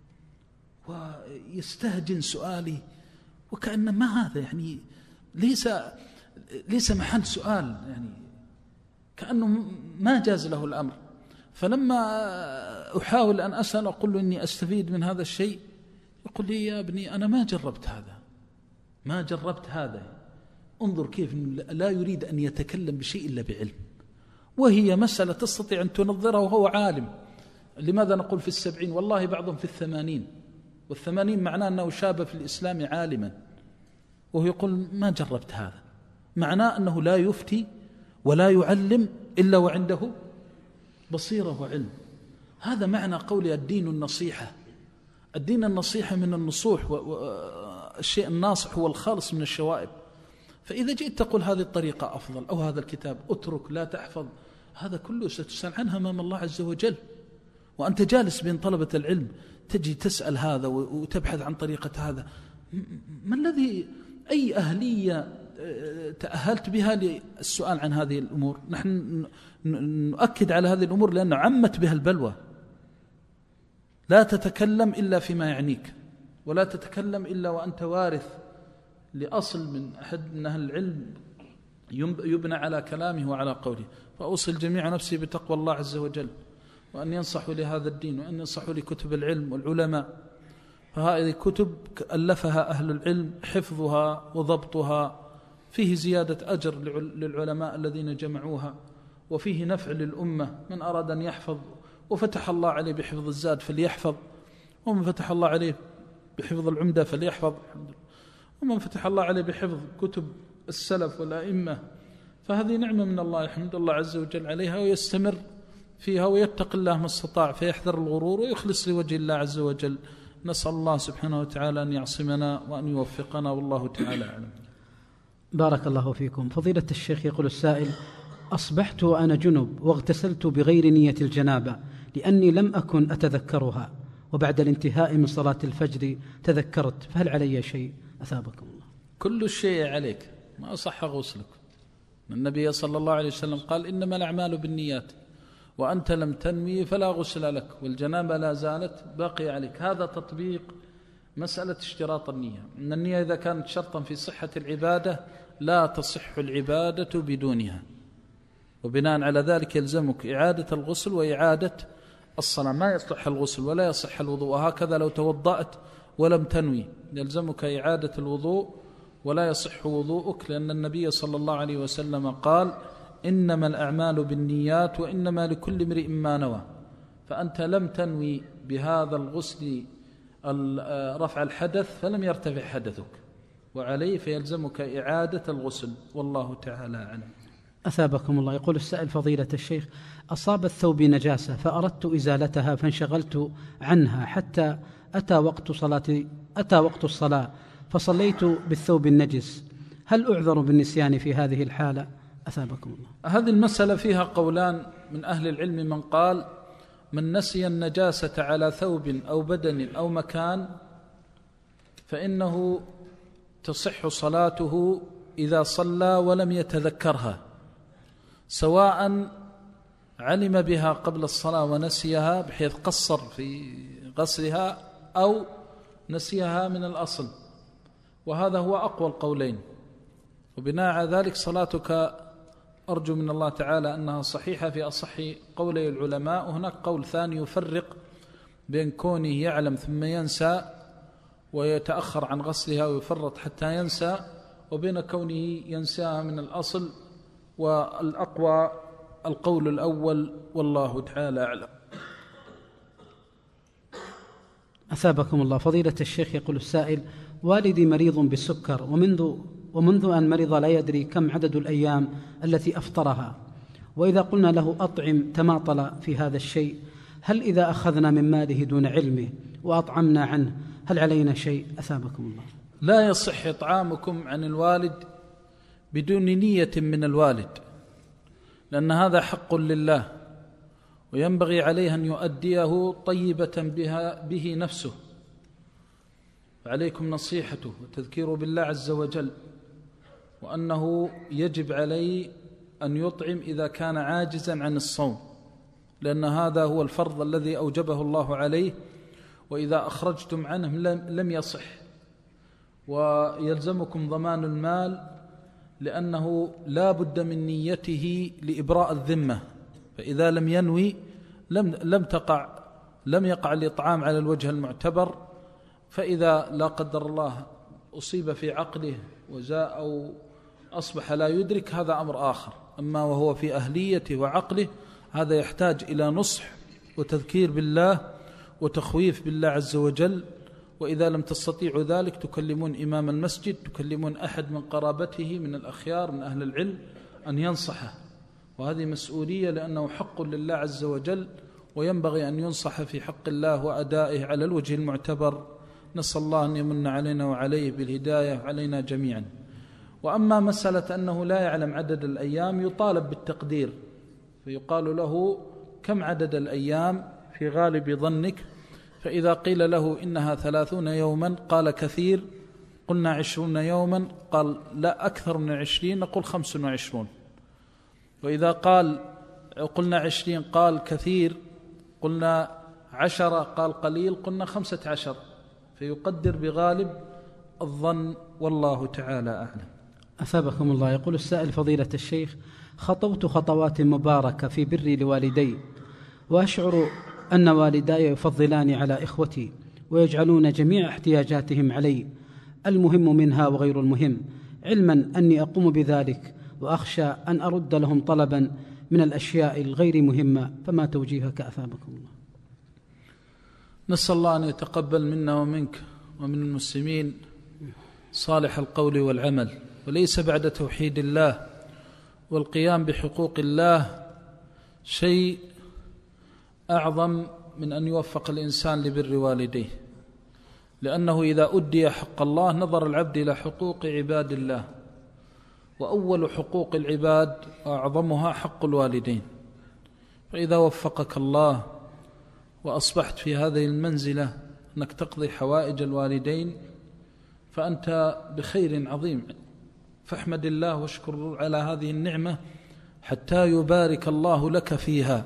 ويستهجن سؤالي وكأن ما هذا يعني ليس ليس محل سؤال، يعني كأنه ما جاز له الأمر. فلما أحاول أن أسأل أقول له إني أستفيد من هذا الشيء، يقول لي يا ابني أنا ما جربت هذا ما جربت هذا انظر كيف لا يريد أن يتكلم بشيء إلا بعلم، وهي مسألة تستطيع أن تنظرها وهو عالم. لماذا نقول في السبعين؟ والله بعضهم في الثمانين، والثمانين معناه أنه شاب في الإسلام عالما، وهو يقول ما جربت هذا، معناه أنه لا يفتي ولا يعلم إلا وعنده بصيرة وعلم. هذا معنى قولي الدين النصيحة. الدين النصيحة من النصوح، والشيء الناصح هو الخالص من الشوائب. فإذا جئت تقول هذه الطريقة أفضل أو هذا الكتاب اترك لا تحفظ، هذا كله ستسأل عنها أمام الله عز وجل. وأنت جالس بين طلبة العلم تجي تسأل هذا وتبحث عن طريقة هذا، ما الذي أي أهلية تأهلت بها للسؤال عن هذه الأمور؟ نحن نؤكد على هذه الأمور لأنه عمت بها البلوى. لا تتكلم إلا فيما يعنيك، ولا تتكلم إلا وأنت وارث لأصل من أحد من أهل العلم يبنى على كلامه وعلى قوله. فأوصي الجميع نفسي بتقوى الله عز وجل، وأن ينصحوا لهذا الدين، وأن ينصحوا لكتب العلم والعلماء. فهذه كتب ألفها أهل العلم، حفظها وضبطها فيه زيادة أجر للعلماء الذين جمعوها، وفيه نفع للأمة. من أراد أن يحفظ وفتح الله عليه بحفظ الزاد فليحفظ، ومن فتح الله عليه بحفظ العمدة فليحفظ، ومن فتح الله عليه بحفظ كتب السلف والأئمة فهذه نعمة من الله، يحمد الله عز وجل عليها ويستمر فيها ويتق الله ما استطاع، فيحذر الغرور ويخلص لوجه الله عز وجل. نسأل الله سبحانه وتعالى أن يعصمنا وأن يوفقنا، والله تعالى أعلم. بارك الله فيكم. فضيلة الشيخ يقول السائل: أصبحت وأنا جنب واغتسلت بغير نية الجنابة لأني لم أكن أتذكرها، وبعد الانتهاء من صلاة الفجر تذكرت، فهل علي شيء؟ أثابكم الله. كل الشيء عليك، ما صح غسلك. النبي صلى الله عليه وسلم قال: إنما الأعمال بالنيات، وأنت لم تنوي فلا غسل لك، والجنابة لا زالت باقي عليك. هذا تطبيق مسألة اشتراط النية، إن النية إذا كانت شرطا في صحة العبادة لا تصح العبادة بدونها، وبناء على ذلك يلزمك إعادة الغسل وإعادة الصلاة. ما يصح الغسل ولا يصح الوضوء، وهكذا لو توضأت ولم تنوي يلزمك إعادة الوضوء ولا يصح وضوءك، لأن النبي صلى الله عليه وسلم قال إنما الأعمال بالنيات وإنما لكل امرئ ما نوى، فأنت لم تنوي بهذا الغسل رفع الحدث فلم يرتفع حدثك، وعليه فيلزمك إعادة الغسل، والله تعالى أعلم. أثابكم الله. يقول السائل: فضيلة الشيخ، أصاب الثوب نجاسة فأردت إزالتها فانشغلت عنها حتى أتى وقت صلاة أتى وقت الصلاة فصليت بالثوب النجس، هل أعذر بالنسيان في هذه الحالة؟ أثابكم الله. هذه المسألة فيها قولان من أهل العلم، من قال من نسي النجاسة على ثوب أو بدن أو مكان فإنه تصح صلاته إذا صلى ولم يتذكرها، سواء علم بها قبل الصلاة ونسيها بحيث قصر في غسلها أو نسيها من الأصل، وهذا هو أقوى القولين، وبناء على ذلك صلاتك أرجو من الله تعالى أنها صحيحة في أصح قولي العلماء. وهناك قول ثاني يفرق بين كونه يعلم ثم ينسى ويتأخر عن غسلها ويفرط حتى ينسى، وبين كونه ينساها من الأصل، والأقوى القول الأول، والله تعالى أعلم. أثابكم الله. فضيلة الشيخ، يقول السائل: والدي مريض بالسكر، ومنذ ومنذ أن مرض لا يدري كم عدد الأيام التي أفطرها، وإذا قلنا له أطعم تماطل في هذا الشيء، هل إذا أخذنا من ماله دون علمه وأطعمنا عنه هل علينا شيء؟ أثابكم الله. لا يصح إطعامكم عن الوالد بدون نية من الوالد، لأن هذا حق لله، وينبغي عليه أن يؤديه طيبة بها به نفسه، فعليكم نصيحته وتذكيره بالله عز وجل، وأنه يجب عليه أن يطعم إذا كان عاجزا عن الصوم، لأن هذا هو الفرض الذي أوجبه الله عليه، وإذا أخرجتم عنه لم يصح، ويلزمكم ضمان المال، لأنه لا بد من نيته لإبراء الذمة، فإذا لم ينوي لم لم تقع لم يقع الإطعام على الوجه المعتبر. فإذا لا قدر الله أصيب في عقله وزاء أو أصبح لا يدرك هذا أمر آخر، أما وهو في أهليته وعقله هذا يحتاج إلى نصح وتذكير بالله وتخويف بالله عز وجل. وإذا لم تستطيعوا ذلك تكلمون إمام المسجد، تكلمون أحد من قرابته من الأخيار من أهل العلم أن ينصحه، وهذه مسؤولية، لأنه حق لله عز وجل، وينبغي أن ينصح في حق الله وأدائه على الوجه المعتبر. نسأل الله أن يمن علينا وعليه بالهداية وعلينا جميعا. وأما مسألة أنه لا يعلم عدد الأيام، يطالب بالتقدير، فيقال له كم عدد الأيام في غالب ظنك؟ فإذا قيل له إنها ثلاثون يوما قال كثير، قلنا عشرون يوما قال لا أكثر من عشرين، نقول خمس وعشرون. وإذا قال قلنا عشرين قال كثير، قلنا عشرة قال قليل، قلنا خمسة عشر، فيقدر بغالب الظن، والله تعالى أعلم. أثابكم الله. يقول السائل: فضيلة الشيخ، خطوت خطوات مباركة في بري لوالدي، وأشعر أن والداي يفضلان على إخوتي ويجعلون جميع احتياجاتهم علي، المهم منها وغير المهم، علما أني أقوم بذلك وأخشى أن أرد لهم طلبا من الأشياء الغير مهمة، فما توجيهك أثابكم الله؟ نسأل الله أن يتقبل منا ومنك ومن المسلمين صالح القول والعمل، وليس بعد توحيد الله والقيام بحقوق الله شيء أعظم من أن يوفق الإنسان لبر والديه، لأنه إذا أدي حق الله نظر العبد إلى حقوق عباد الله، وأول حقوق العباد وأعظمها حق الوالدين. فإذا وفقك الله وأصبحت في هذه المنزلة أنك تقضي حوائج الوالدين فأنت بخير عظيم، فاحمد الله واشكر على هذه النعمة حتى يبارك الله لك فيها.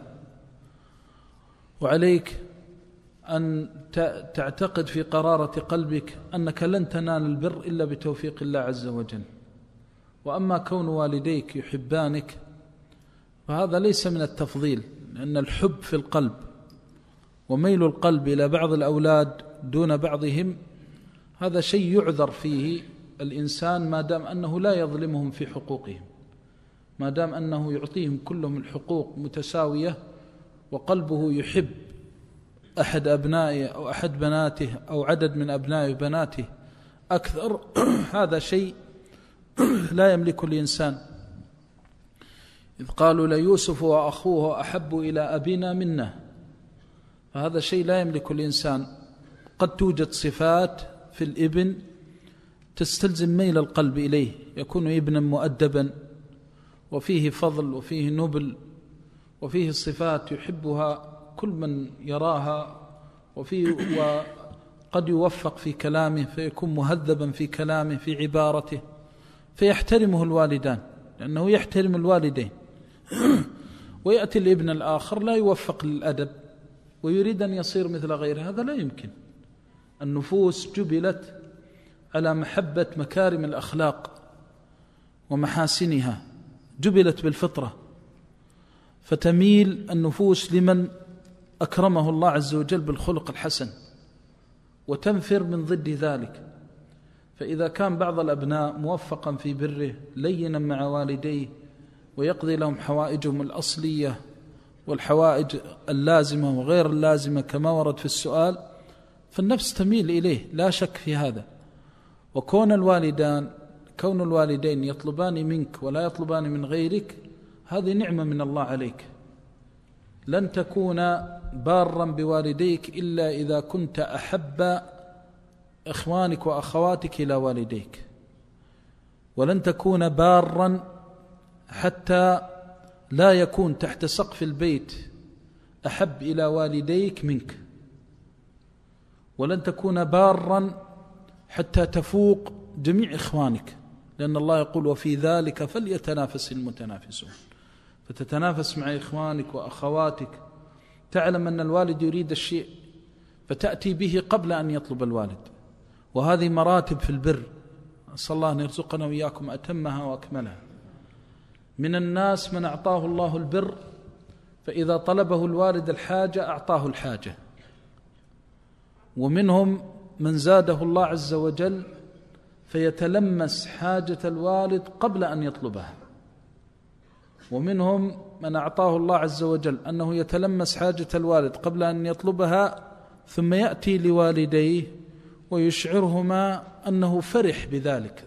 وعليك أن تعتقد في قرارة قلبك أنك لن تنال البر إلا بتوفيق الله عز وجل. وأما كون والديك يحبانك فهذا ليس من التفضيل، لأن الحب في القلب، وميل القلب إلى بعض الأولاد دون بعضهم هذا شيء يعذر فيه الإنسان ما دام أنه لا يظلمهم في حقوقهم، ما دام أنه يعطيهم كلهم الحقوق متساوية، وقلبه يحب أحد أبنائه أو أحد بناته أو عدد من أبنائه وبناته أكثر هذا شيء لا يملك الإنسان. إذ قالوا ليوسف وأخوه أحب إلى أبينا منا، فهذا شيء لا يملك الإنسان. قد توجد صفات في الابن تستلزم ميل القلب إليه، يكون ابنا مؤدبا وفيه فضل وفيه نبل وفيه صفات يحبها كل من يراها، وفيه وقد يوفق في كلامه فيكون مهذبا في كلامه في عبارته فيحترمه الوالدان لأنه يحترم الوالدين. ويأتي الابن الآخر لا يوفق للأدب ويريد أن يصير مثل غيره، هذا لا يمكن. النفوس جبلت على محبة مكارم الأخلاق ومحاسنها، جبلت بالفطرة، فتميل النفوس لمن أكرمه الله عز وجل بالخلق الحسن وتنفر من ضد ذلك. فإذا كان بعض الأبناء موفقا في بره لينا مع والديه ويقضي لهم حوائجهم الأصلية والحوائج اللازمة وغير اللازمة كما ورد في السؤال، فالنفس تميل إليه لا شك في هذا. وكون الوالدان كون الوالدين يطلبان منك ولا يطلبان من غيرك، هذه نعمة من الله عليك. لن تكون بارا بوالديك إلا إذا كنت أحب إخوانك وأخواتك إلى والديك، ولن تكون بارا حتى لا يكون تحت سقف البيت أحب إلى والديك منك، ولن تكون بارا حتى تفوق جميع إخوانك، لأن الله يقول وفي ذلك فليتنافس المتنافسون. فتتنافس مع إخوانك وأخواتك، تعلم أن الوالد يريد الشيء فتأتي به قبل أن يطلب الوالد. وهذه مراتب في البر، أسأل الله أن يرزقنا وإياكم أتمها وأكملها. من الناس من أعطاه الله البر فإذا طلبه الوالد الحاجة أعطاه الحاجة، ومنهم من زاده الله عز وجل فيتلمس حاجة الوالد قبل أن يطلبها، ومنهم من أعطاه الله عز وجل أنه يتلمس حاجة الوالد قبل أن يطلبها ثم يأتي لوالديه ويشعرهما أنه فرح بذلك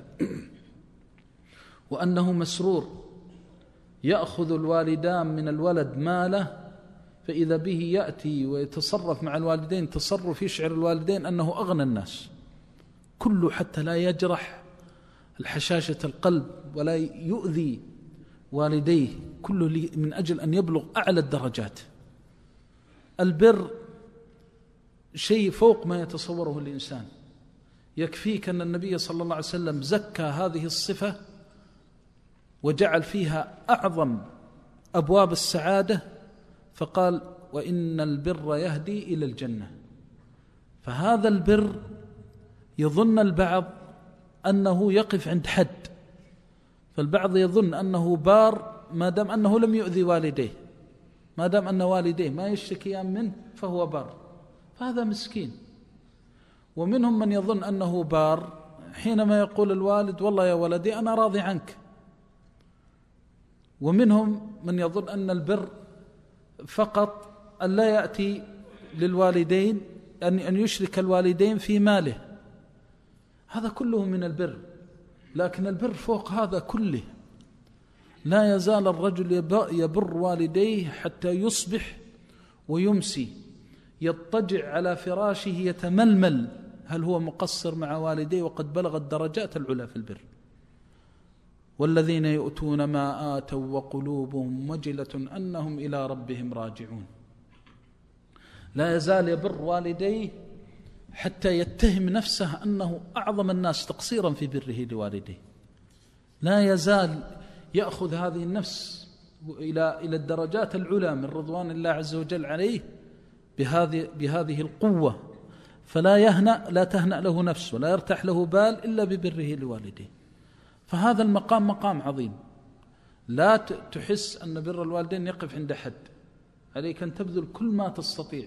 وأنه مسرور. يأخذ الوالدان من الولد ماله فإذا به يأتي ويتصرف مع الوالدين تصرف يشعر الوالدين أنه أغنى الناس كله، حتى لا يجرح الحشاشة القلب ولا يؤذي والديه، كله من أجل أن يبلغ أعلى الدرجات. البر شيء فوق ما يتصوره الإنسان. يكفيك أن النبي صلى الله عليه وسلم زكى هذه الصفة وجعل فيها أعظم أبواب السعادة، فقال وإن البر يهدي إلى الجنة. فهذا البر يظن البعض أنه يقف عند حد، فالبعض يظن أنه بار ما دام أنه لم يؤذي والديه، ما دام أن والديه ما يشتكيان منه فهو بار، فهذا مسكين. ومنهم من يظن أنه بار حينما يقول الوالد والله يا ولدي أنا راضي عنك، ومنهم من يظن أن البر فقط أن لا يأتي للوالدين أن يشرك الوالدين في ماله، هذا كله من البر. لكن البر فوق هذا كله. لا يزال الرجل يبر والديه حتى يصبح ويمسي، يضطجع على فراشه يتململ هل هو مقصر مع والديه وقد بلغ الدرجات العلى في البر. والذين يؤتون ما آتوا وقلوبهم وجلة أنهم إلى ربهم راجعون. لا يزال يبر والديه حتى يتهم نفسه أنه أعظم الناس تقصيرا في بره لوالديه. لا يزال يأخذ هذه النفس إلى إلى الدرجات العلى من رضوان الله عز وجل عليه بهذه بهذه القوة، فلا يهنأ لا تهنأ له نفس ولا يرتاح له بال إلا ببره لوالديه. فهذا المقام مقام عظيم، لا تحس أن بر الوالدين يقف عند حد، عليك أن تبذل كل ما تستطيع،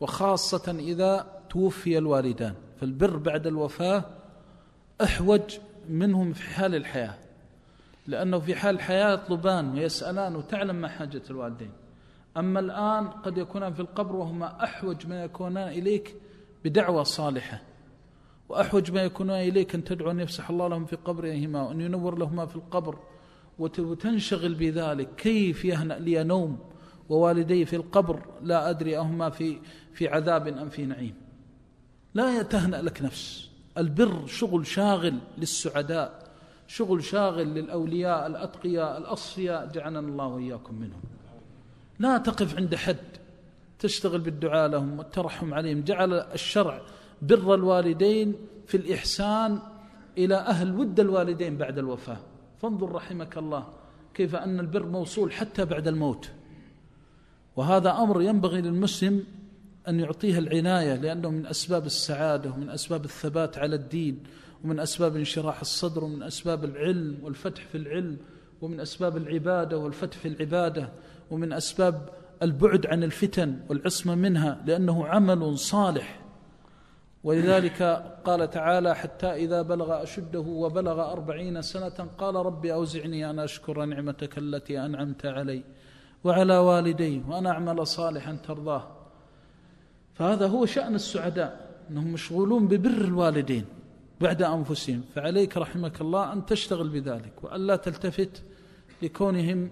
وخاصة إذا توفي الوالدان، فالبر بعد الوفاة أحوج منهم في حال الحياة، لأنه في حال الحياة يطلبان ويسألان وتعلم ما حاجة الوالدين. أما الآن قد يكونان في القبر وهما أحوج ما يكونان إليك بدعوة صالحة، وأحوج ما يكونان إليك أن تدعو أن يفسح الله لهم في قبرهما وأن ينور لهما في القبر، وتنشغل بذلك. كيف يهنأ لي نوم ووالدي في القبر لا أدري أهما في في عذاب أم في نعيم. لا يتهنأ لك نفس. البر شغل شاغل للسعداء، شغل شاغل للأولياء الأتقياء الأصفياء، جعلنا الله وإياكم منهم. لا تقف عند حد، تشتغل بالدعاء لهم والترحم عليهم. جعل الشرع بر الوالدين في الإحسان إلى أهل ود الوالدين بعد الوفاة. فانظر رحمك الله كيف أن البر موصول حتى بعد الموت، وهذا أمر ينبغي للمسلم أن يعطيه العناية، لأنه من أسباب السعادة ومن أسباب الثبات على الدين ومن أسباب انشراح الصدر ومن أسباب العلم والفتح في العلم ومن أسباب العبادة والفتح في العبادة ومن أسباب البعد عن الفتن والعصمة منها، لأنه عمل صالح. ولذلك قال تعالى: حتى إذا بلغ أشده وبلغ أربعين سنة قال رب أوزعني أن أشكر نعمتك التي أنعمت علي وعلى والدي وأن أعمل صالحا ترضاه. فهذا هو شأن السعداء، أنهم مشغولون ببر الوالدين بعد أنفسهم. فعليك رحمك الله أن تشتغل بذلك، وأن لا تلتفت لكونهم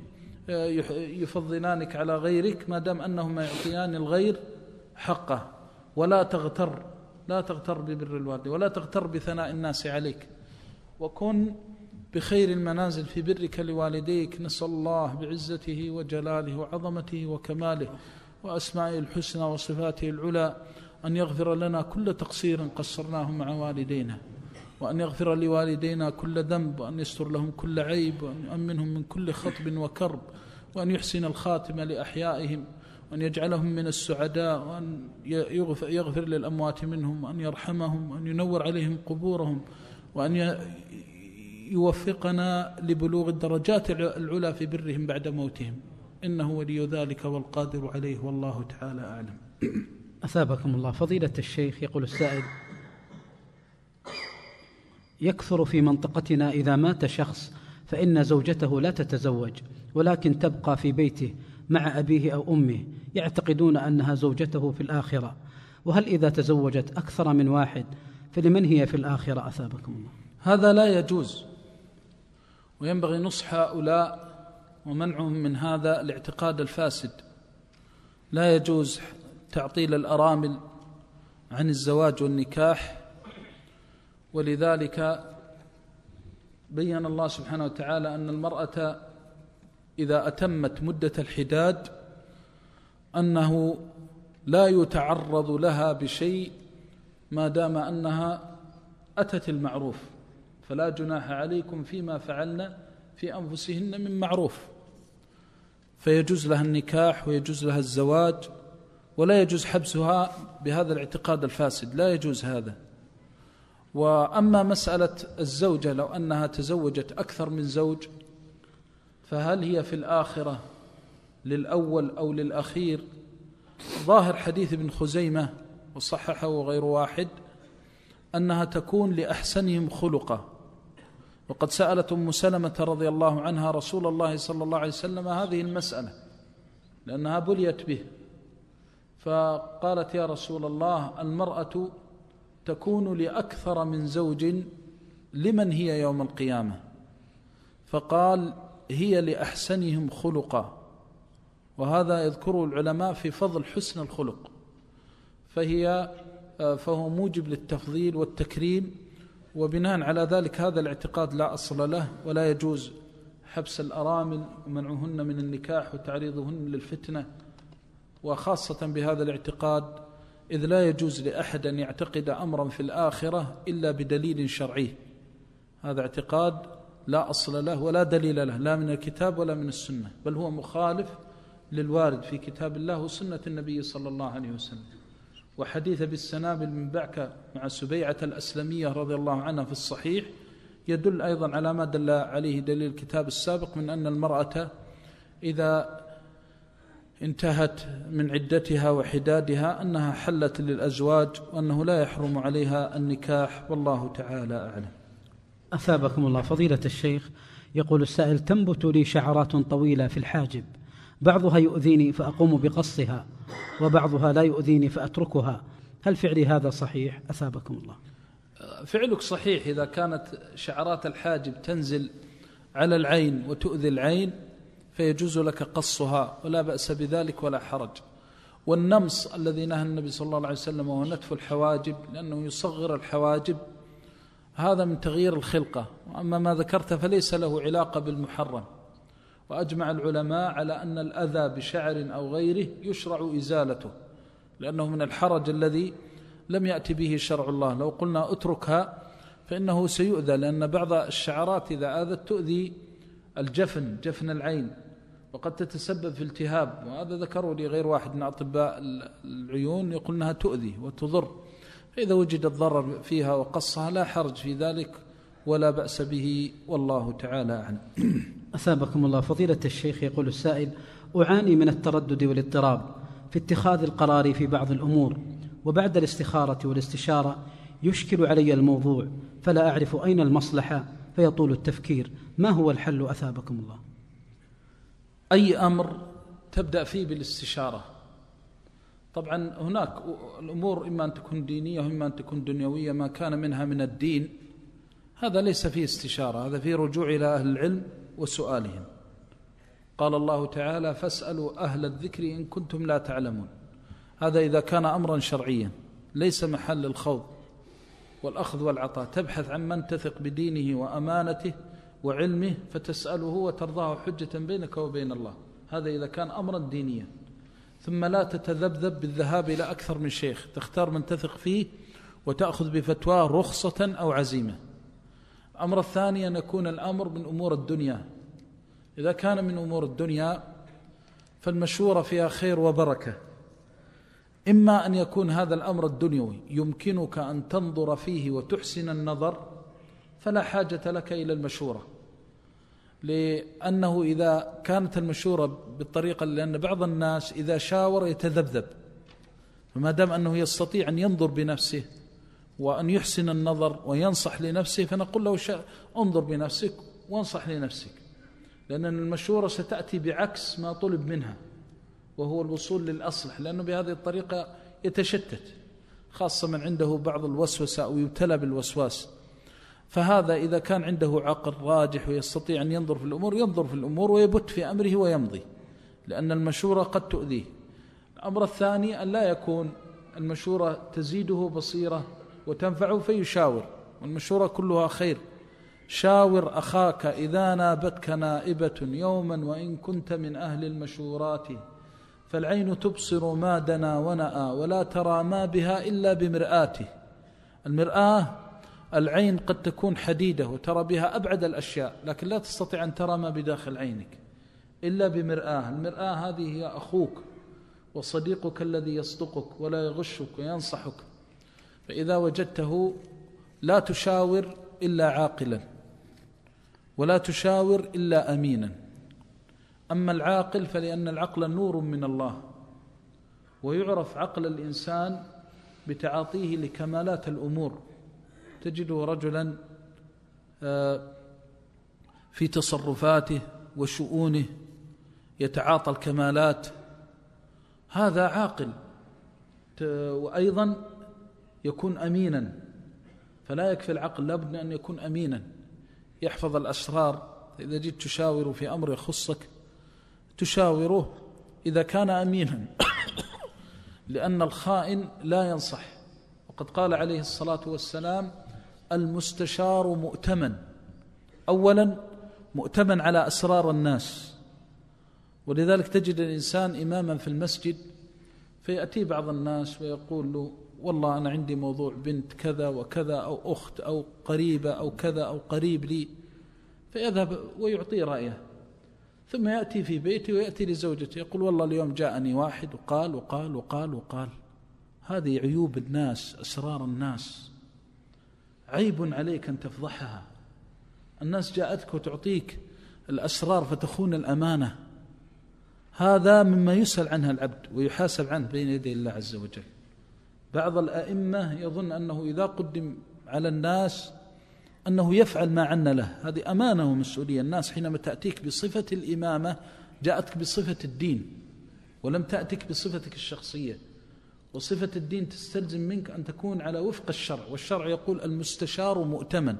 يفضلانك على غيرك، ما دام أنهما يعطيان الغير حقه. ولا تغتر لا تغتر ببر الوالدين، ولا تغتر بثناء الناس عليك، وكن بخير المنازل في برك لوالديك. نسأل الله بعزته وجلاله وعظمته وكماله وأسمائه الحسنى وصفاته العلى أن يغفر لنا كل تقصير قصرناه مع والدينا، وأن يغفر لوالدينا كل ذنب، وأن يستر لهم كل عيب، وأن يؤمنهم من كل خطب وكرب، وأن يحسن الخاتمة لأحيائهم، وأن يجعلهم من السعداء، وأن يغفر, يغفر للأموات منهم، وأن يرحمهم، وأن ينور عليهم قبورهم، وأن يوفقنا لبلوغ الدرجات العلى في برهم بعد موتهم، إنه ولي ذلك والقادر عليه، والله تعالى أعلم. أثابكم الله. فضيلة الشيخ، يقول السائل: يكثر في منطقتنا إذا مات شخص فإن زوجته لا تتزوج ولكن تبقى في بيته مع أبيه أو أمه، يعتقدون أنها زوجته في الآخرة، وهل إذا تزوجت أكثر من واحد فلمن هي في الآخرة؟ أثابكم الله. هذا لا يجوز، وينبغي نصح هؤلاء ومنعهم من هذا الاعتقاد الفاسد. لا يجوز تعطيل الأرامل عن الزواج والنكاح، ولذلك بين الله سبحانه وتعالى أن المرأة إذا أتمت مدة الحداد أنه لا يتعرض لها بشيء ما دام أنها أتت المعروف، فلا جناح عليكم فيما فعلنا في أنفسهن من معروف. فيجوز لها النكاح ويجوز لها الزواج، ولا يجوز حبسها بهذا الاعتقاد الفاسد، لا يجوز هذا. وأما مسألة الزوجة لو أنها تزوجت أكثر من زوج، فهل هي في الآخرة للأول أو للأخير؟ ظاهر حديث ابن خزيمة وصححه غير واحد أنها تكون لأحسنهم خلقا. وقد سألت أم سلمة رضي الله عنها رسول الله صلى الله عليه وسلم هذه المسألة لأنها بليت به، فقالت: يا رسول الله، المرأة تكون لأكثر من زوج، لمن هي يوم القيامة؟ فقال: هي لأحسنهم خلقا. وهذا يذكره العلماء في فضل حسن الخلق، فهي فهو موجب للتفضيل والتكريم. وبناء على ذلك هذا الاعتقاد لا أصل له، ولا يجوز حبس الأرامل ومنعهن من النكاح وتعريضهن للفتنة، وخاصة بهذا الاعتقاد، إذ لا يجوز لأحد أن يعتقد أمرا في الآخرة إلا بدليل شرعي. هذا اعتقاد لا أصل له ولا دليل له، لا من الكتاب ولا من السنة، بل هو مخالف للوارد في كتاب الله وسنة النبي صلى الله عليه وسلم. وحديث بالسنابل من بعكة مع سبيعة الأسلمية رضي الله عنها في الصحيح يدل أيضا على ما دل عليه دليل الكتاب السابق من أن المرأة إذا انتهت من عدتها وحدادها أنها حلت للأزواج، وأنه لا يحرم عليها النكاح، والله تعالى أعلم. أثابكم الله فضيلة الشيخ. يقول السائل: تنبت لي شعرات طويلة في الحاجب، بعضها يؤذيني فأقوم بقصها، وبعضها لا يؤذيني فأتركها، هل فعلي هذا صحيح؟ أثابكم الله. فعلك صحيح إذا كانت شعرات الحاجب تنزل على العين وتؤذي العين فيجوز لك قصها ولا بأس بذلك ولا حرج. والنمص الذي نهى النبي صلى الله عليه وسلم وهو نتف الحواجب لأنه يصغر الحواجب، هذا من تغيير الخلقة. وأما ما ذكرت فليس له علاقة بالمحرم، وأجمع العلماء على أن الأذى بشعر أو غيره يشرع إزالته، لأنه من الحرج الذي لم يأتي به شرع الله. لو قلنا اتركها فإنه سيؤذى، لأن بعض الشعرات إذا آذت تؤذي الجفن، جفن العين، وقد تتسبب في التهاب، وهذا ذكروا لي غير واحد من أطباء العيون يقول أنها تؤذي وتضر. فإذا وجد الضرر فيها وقصها لا حرج في ذلك ولا بأس به، والله تعالى أعلم. أثابكم الله فضيلة الشيخ. يقول السائل: أعاني من التردد والاضطراب في اتخاذ القرار في بعض الأمور، وبعد الاستخارة والاستشارة يشكل علي الموضوع فلا أعرف أين المصلحة فيطول التفكير، ما هو الحل أثابكم الله؟ أي أمر تبدأ فيه بالاستشارة. طبعا هناك الأمور إما أن تكون دينية وإما أن تكون دنيوية، ما كان منها من الدين هذا ليس فيه استشارة، هذا فيه رجوع إلى أهل العلم وسؤالهم. قال الله تعالى: فاسألوا أهل الذكر إن كنتم لا تعلمون. هذا إذا كان أمرا شرعيا ليس محل الخوض والأخذ والعطاء، تبحث عن من تثق بدينه وأمانته وعلمه فتسأله وترضاه حجة بينك وبين الله، هذا إذا كان أمرا دينيا. ثم لا تتذبذب بالذهاب إلى أكثر من شيخ، تختار من تثق فيه وتأخذ بفتواه رخصة أو عزيمة. الأمر الثاني أن يكون الأمر من أمور الدنيا. إذا كان من أمور الدنيا فالمشورة فيها خير وبركة، إما أن يكون هذا الأمر الدنيوي يمكنك أن تنظر فيه وتحسن النظر فلا حاجة لك إلى المشورة، لأنه إذا كانت المشورة بالطريقة، لأن بعض الناس إذا شاور يتذبذب، فما دام أنه يستطيع أن ينظر بنفسه وأن يحسن النظر وينصح لنفسه فنقول له شا... انظر بنفسك وانصح لنفسك، لأن المشورة ستأتي بعكس ما طلب منها وهو الوصول للأصلح، لأنه بهذه الطريقة يتشتت، خاصة من عنده بعض الوسوسة أو يبتلى بالوسواس. فهذا إذا كان عنده عقل راجح ويستطيع أن ينظر في الأمور ينظر في الأمور ويبت في أمره ويمضي، لأن المشورة قد تؤذيه. الأمر الثاني أن لا يكون المشورة تزيده بصيرة وتنفعه فيشاور، والمشورة كلها خير. شاور أخاك إذا نابتك نائبة يوما وإن كنت من أهل المشورات، فالعين تبصر ما دنا ونأى ولا ترى ما بها إلا بمرآته. المرآة العين قد تكون حديدة وترى بها أبعد الأشياء، لكن لا تستطيع أن ترى ما بداخل عينك إلا بمرآة. المرآة هذه هي أخوك وصديقك الذي يصدقك ولا يغشك وينصحك، فإذا وجدته لا تشاور إلا عاقلا ولا تشاور إلا أمينا. أما العاقل فلأن العقل نور من الله، ويعرف عقل الإنسان بتعاطيه لكمالات الأمور. تجده رجلا في تصرفاته وشؤونه يتعاطى الكمالات، هذا عاقل، وأيضا يكون أمينا. فلا يكفي العقل، لابد أن يكون أمينا يحفظ الأسرار. إذا جيت تشاور في أمر يخصك تشاوره إذا كان أمينا لأن الخائن لا ينصح. وقد قال عليه الصلاة والسلام: المستشار مؤتمن. أولا مؤتمن على أسرار الناس، ولذلك تجد الإنسان إماما في المسجد فيأتي بعض الناس ويقول له: والله أنا عندي موضوع بنت كذا وكذا أو أخت أو قريبة أو كذا أو قريب لي، فيذهب ويعطي رأيه، ثم يأتي في بيته ويأتي لزوجته يقول: والله اليوم جاءني واحد وقال وقال وقال وقال. هذه عيوب الناس، أسرار الناس، عيب عليك أن تفضحها. الناس جاءتك وتعطيك الأسرار فتخون الأمانة، هذا مما يسأل عنها العبد ويحاسب عنه بين يدي الله عز وجل. بعض الأئمة يظن أنه إذا قدم على الناس أنه يفعل ما عنا له. هذه أمانة ومسؤولية. الناس حينما تأتيك بصفة الإمامة جاءتك بصفة الدين ولم تأتك بصفتك الشخصية، وصفة الدين تستلزم منك أن تكون على وفق الشرع، والشرع يقول المستشار مؤتمن،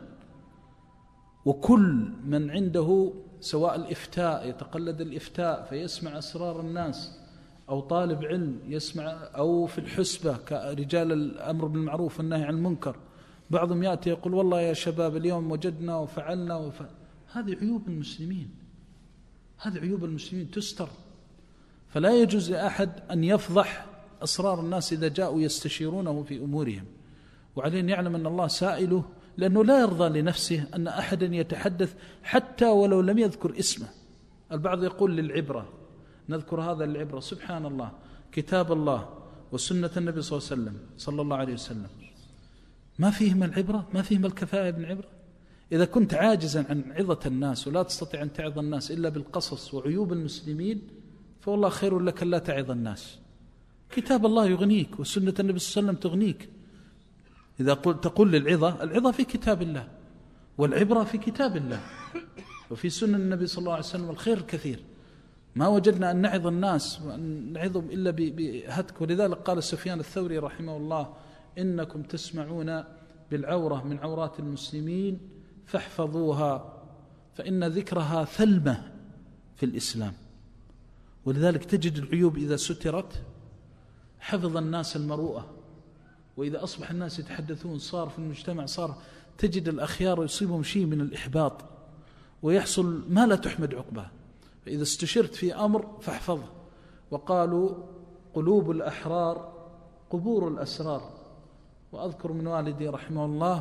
وكل من عنده سواء الإفتاء يتقلد الإفتاء فيسمع أسرار الناس، أو طالب علم يسمع، أو في الحسبة كرجال الأمر بالمعروف والنهي عن المنكر، بعضهم يأتي يقول والله يا شباب اليوم وجدنا وفعلنا وف... هذه عيوب المسلمين، هذه عيوب المسلمين تستر. فلا يجوز لأحد أن يفضح أسرار الناس إذا جاءوا يستشيرونه في أمورهم، وعليه أن يعلم أن الله سائله، لأنه لا يرضى لنفسه أن أحدا يتحدث حتى ولو لم يذكر اسمه. البعض يقول للعبرة، نذكر هذا للعبرة. سبحان الله، كتاب الله وسنة النبي صلى الله عليه وسلم صلى الله عليه وسلم ما فيهم العبرة، ما فيهم الكفاية من عبرة. إذا كنت عاجزا عن عظة الناس ولا تستطيع أن تعظ الناس إلا بالقصص وعيوب المسلمين، فوالله خير لك لا تعظ الناس. كتاب الله يغنيك وسنة النبي صلى الله عليه وسلم تغنيك. إذا قلت تقول للعظة، العظة في كتاب الله، والعبرة في كتاب الله وفي سنة النبي صلى الله عليه وسلم، الخير كثير. ما وجدنا أن نعظ الناس وأن نعظهم إلا بهتك. ولذلك قال سفيان الثوري رحمه الله: إنكم تسمعون بالعورة من عورات المسلمين فاحفظوها، فإن ذكرها ثلمة في الإسلام. ولذلك تجد العيوب إذا سترت حفظ الناس المروءة، وإذا أصبح الناس يتحدثون صار في المجتمع، صار تجد الأخيار يصيبهم شيء من الإحباط ويحصل ما لا تحمد عقباه. فإذا استشرت في أمر فاحفظه. وقالوا قلوب الأحرار قبور الأسرار. وأذكر من والدي رحمه الله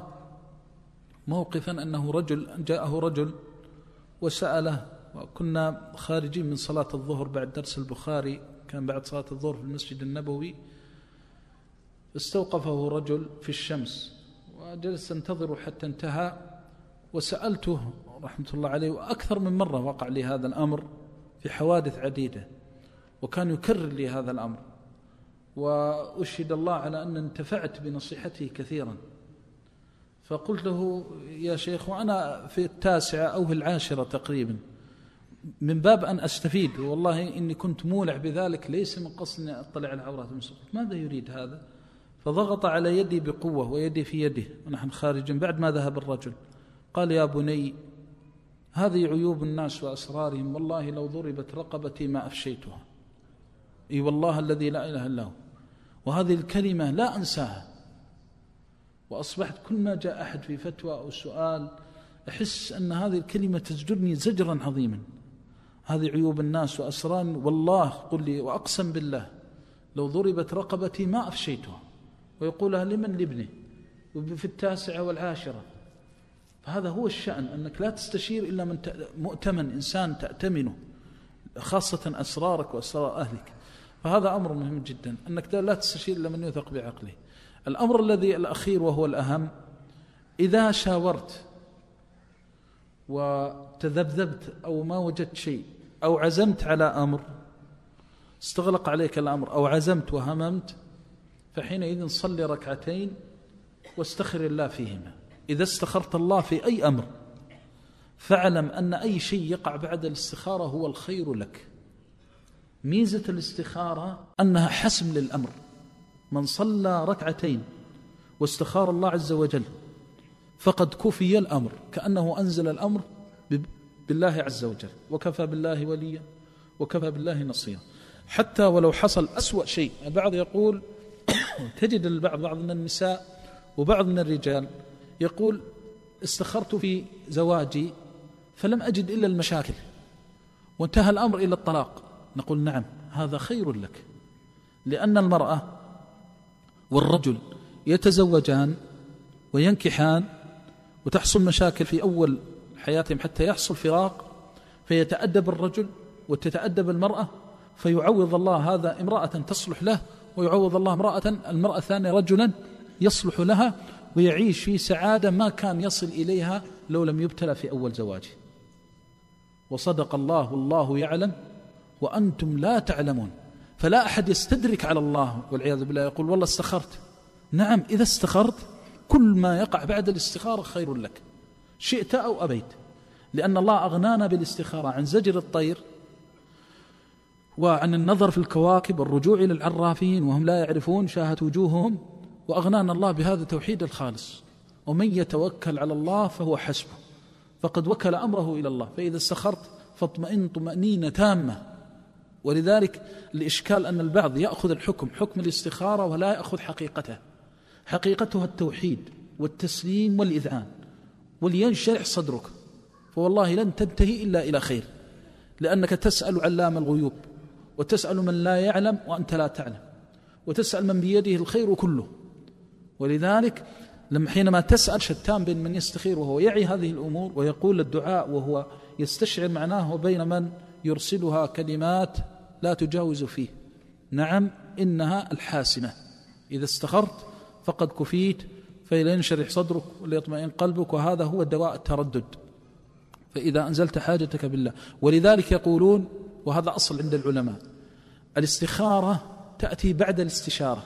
موقفا أنه رجل جاءه رجل وسأله، وكنا خارجين من صلاة الظهر بعد درس البخاري، كان بعد صلاة الظهر في المسجد النبوي، استوقفه رجل في الشمس وجلس انتظر حتى انتهى، وسألته رحمة الله عليه، وأكثر من مرة وقع لي هذا الأمر في حوادث عديدة، وكان يكرر لي هذا الأمر، وأشهد الله على أن انتفعت بنصيحته كثيرا. فقلت له: يا شيخ، وأنا في التاسعة أو في العاشرة تقريبا، من باب أن أستفيد، والله إني كنت مولع بذلك، ليس من قصد أن أطلع على عورات المسلمين. ماذا يريد هذا؟ فضغط على يدي بقوة ويدي في يده ونحن خارجين بعد ما ذهب الرجل. قال: يا بني، هذه عيوب الناس وأسرارهم، والله لو ضربت رقبتي ما أفشيتها. إي والله الذي لا إله إلا هو. وهذه الكلمة لا أنساها، وأصبحت كل ما جاء أحد في فتوى أو سؤال أحس أن هذه الكلمة تزجرني زجرا عظيما. هذه عيوب الناس وأسرار، والله قل لي وأقسم بالله لو ضربت رقبتي ما أفشيتها. ويقولها لمن؟ لابنه، وفي التاسعة والعاشرة. فهذا هو الشأن، أنك لا تستشير إلا من مؤتمن، إنسان تأتمنه، خاصة أسرارك وأسرار أهلك. فهذا أمر مهم جدا، أنك لا تستشير إلا من يثق بعقله. الأمر الذي الأخير وهو الأهم: إذا شاورت وتذبذبت أو ما وجدت شيء، أو عزمت على أمر استغلق عليك الأمر، أو عزمت وهممت، فحينئذ صلي ركعتين واستخر الله فيهما. إذا استخرت الله في أي أمر فاعلم أن أي شيء يقع بعد الاستخارة هو الخير لك. ميزة الاستخارة أنها حسم للأمر. من صلى ركعتين واستخار الله عز وجل فقد كفي الأمر، كأنه أنزل الأمر بالله عز وجل، وكفى بالله وليا وكفى بالله نصيرا. حتى ولو حصل أسوأ شيء. البعض يقول تجد البعض بعض من النساء وبعض من الرجال يقول: استخرت في زواجي فلم أجد إلا المشاكل وانتهى الأمر إلى الطلاق. نقول: نعم، هذا خير لك، لأن المرأة والرجل يتزوجان وينكحان وتحصل مشاكل في أول حياتهم حتى يحصل فراق، فيتأدب الرجل وتتأدب المرأة، فيعوض الله هذا امرأة تصلح له، ويعوض الله امرأة المرأة الثانية رجلا يصلح لها، ويعيش في سعادة ما كان يصل إليها لو لم يبتلى في أول زواجه. وصدق الله والله يعلم وأنتم لا تعلمون. فلا أحد يستدرك على الله والعياذ بالله يقول: والله استخرت. نعم، إذا استخرت كل ما يقع بعد الاستخارة خير لك، شئت أو أبيت، لأن الله أغنانا بالاستخارة عن زجر الطير وعن النظر في الكواكب والرجوع إلى العرافين وهم لا يعرفون شاهت وجوههم، وأغنانا الله بهذا التوحيد الخالص. ومن يتوكل على الله فهو حسبه، فقد وكل أمره إلى الله. فإذا استخرت فاطمئن طمأنينة تامة. ولذلك الإشكال أن البعض يأخذ الحكم حكم الاستخارة ولا يأخذ حقيقته. حقيقتها التوحيد والتسليم والإذعان، ولينشرح صدرك، فوالله لن تنتهي إلا إلى خير، لأنك تسأل علام الغيوب، وتسأل من لا يعلم وأنت لا تعلم، وتسأل من بيده الخير كله. ولذلك لما حينما تسأل شتان بين من يستخير وهو يعي هذه الأمور ويقول الدعاء وهو يستشعر معناه، وبين من يرسلها كلمات لا تجاوز فيه. نعم إنها الحاسمة. إذا استخرت فقد كفيت، فلينشرح صدرك وليطمئن قلبك، وهذا هو دواء التردد. فإذا أنزلت حاجتك بالله، ولذلك يقولون، وهذا أصل عند العلماء، الاستخارة تأتي بعد الاستشارة.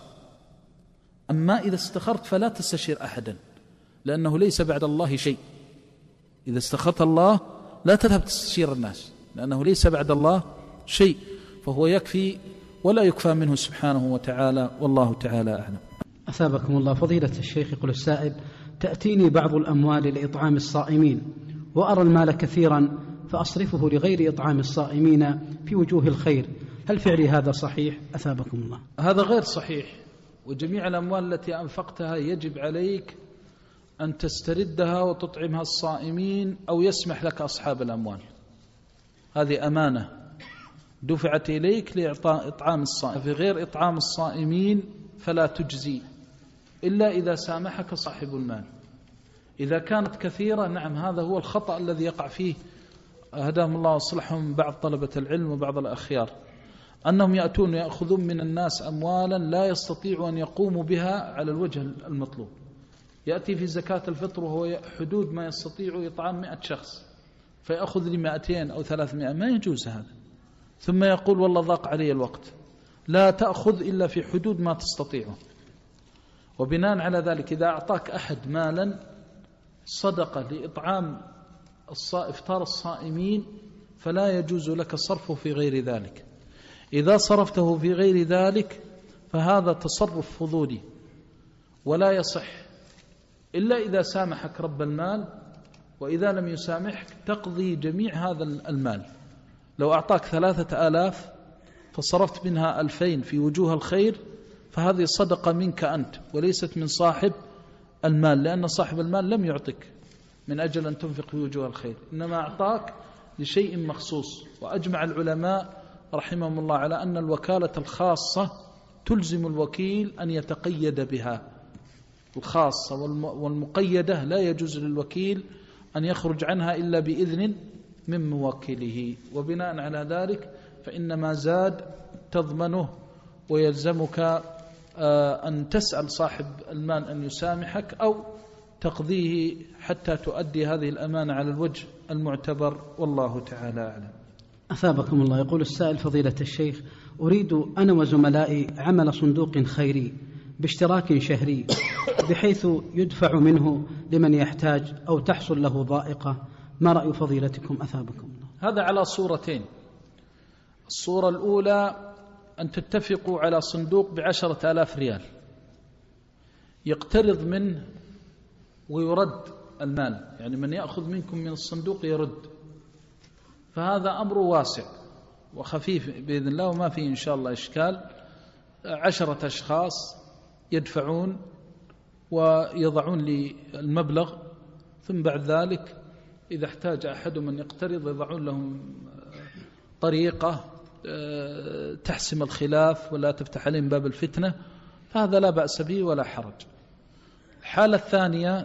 أما إذا استخرت فلا تستشير أحدا، لأنه ليس بعد الله شيء. إذا استخرت الله لا تذهب تستشير الناس، لأنه ليس بعد الله شيء، فهو يكفي ولا يكفى منه سبحانه وتعالى، والله تعالى أعلم. أثابكم الله. فضيلة الشيخ، يقول السائل: تأتيني بعض الأموال لإطعام الصائمين، وأرى المال كثيرا فأصرفه لغير إطعام الصائمين في وجوه الخير، هل فعلي هذا صحيح؟ أثابكم الله. هذا غير صحيح، وجميع الأموال التي أنفقتها يجب عليك أن تستردها وتطعمها الصائمين، أو يسمح لك أصحاب الأموال. هذه أمانة دفعت إليك لإعطاء إطعام الصائم، في غير إطعام الصائمين فلا تجزي إلا إذا سامحك صاحب المال. إذا كانت كثيرة، نعم، هذا هو الخطأ الذي يقع فيه هداهم الله وصلحهم بعض طلبة العلم وبعض الأخيار، أنهم يأتون ويأخذون من الناس أموالا لا يستطيعوا أن يقوموا بها على الوجه المطلوب. يأتي في زكاة الفطر وهو حدود ما يستطيع إطعام مئة شخص، فيأخذ لي مئتين أو ثلاثمائة، ما يجوز هذا. ثم يقول والله ضاق علي الوقت. لا تأخذ إلا في حدود ما تستطيعه. وبناء على ذلك إذا أعطاك أحد مالا صدقة لإطعام إفطار الصائمين فلا يجوز لك صرفه في غير ذلك. إذا صرفته في غير ذلك فهذا تصرف فضولي ولا يصح إلا إذا سامحك رب المال، وإذا لم يسامحك تقضي جميع هذا المال. لو أعطاك ثلاثة آلاف فصرفت منها ألفين في وجوه الخير، فهذه صدقة منك أنت وليست من صاحب المال، لأن صاحب المال لم يعطك من أجل أن تنفق في وجوه الخير، إنما أعطاك لشيء مخصوص. وأجمع العلماء رحمهم الله على أن الوكالة الخاصة تلزم الوكيل أن يتقيد بها. الخاصة والمقيدة لا يجوز للوكيل أن يخرج عنها إلا بإذن من موكله. وبناء على ذلك فإن ما زاد تضمنه، ويلزمك أن تسأل صاحب المال أن يسامحك أو تقضيه حتى تؤدي هذه الأمانة على الوجه المعتبر، والله تعالى أعلم. أثابكم الله. يقول السائل: فضيلة الشيخ، أريد أنا وزملائي عمل صندوق خيري باشتراك شهري بحيث يدفع منه لمن يحتاج أو تحصل له ضائقة، ما رأي فضيلتكم؟ أثابكم الله. هذا على صورتين. الصورة الأولى أن تتفقوا على صندوق بعشرة آلاف ريال يقترض منه ويرد المال، يعني من يأخذ منكم من الصندوق يرد، فهذا أمر واسع وخفيف بإذن الله وما فيه إن شاء الله إشكال. عشرة أشخاص يدفعون ويضعون لي المبلغ، ثم بعد ذلك إذا احتاج أحد من يقترض يضعون لهم طريقة تحسم الخلاف ولا تفتح عليهم باب الفتنة، فهذا لا بأس به ولا حرج. الحالة الثانية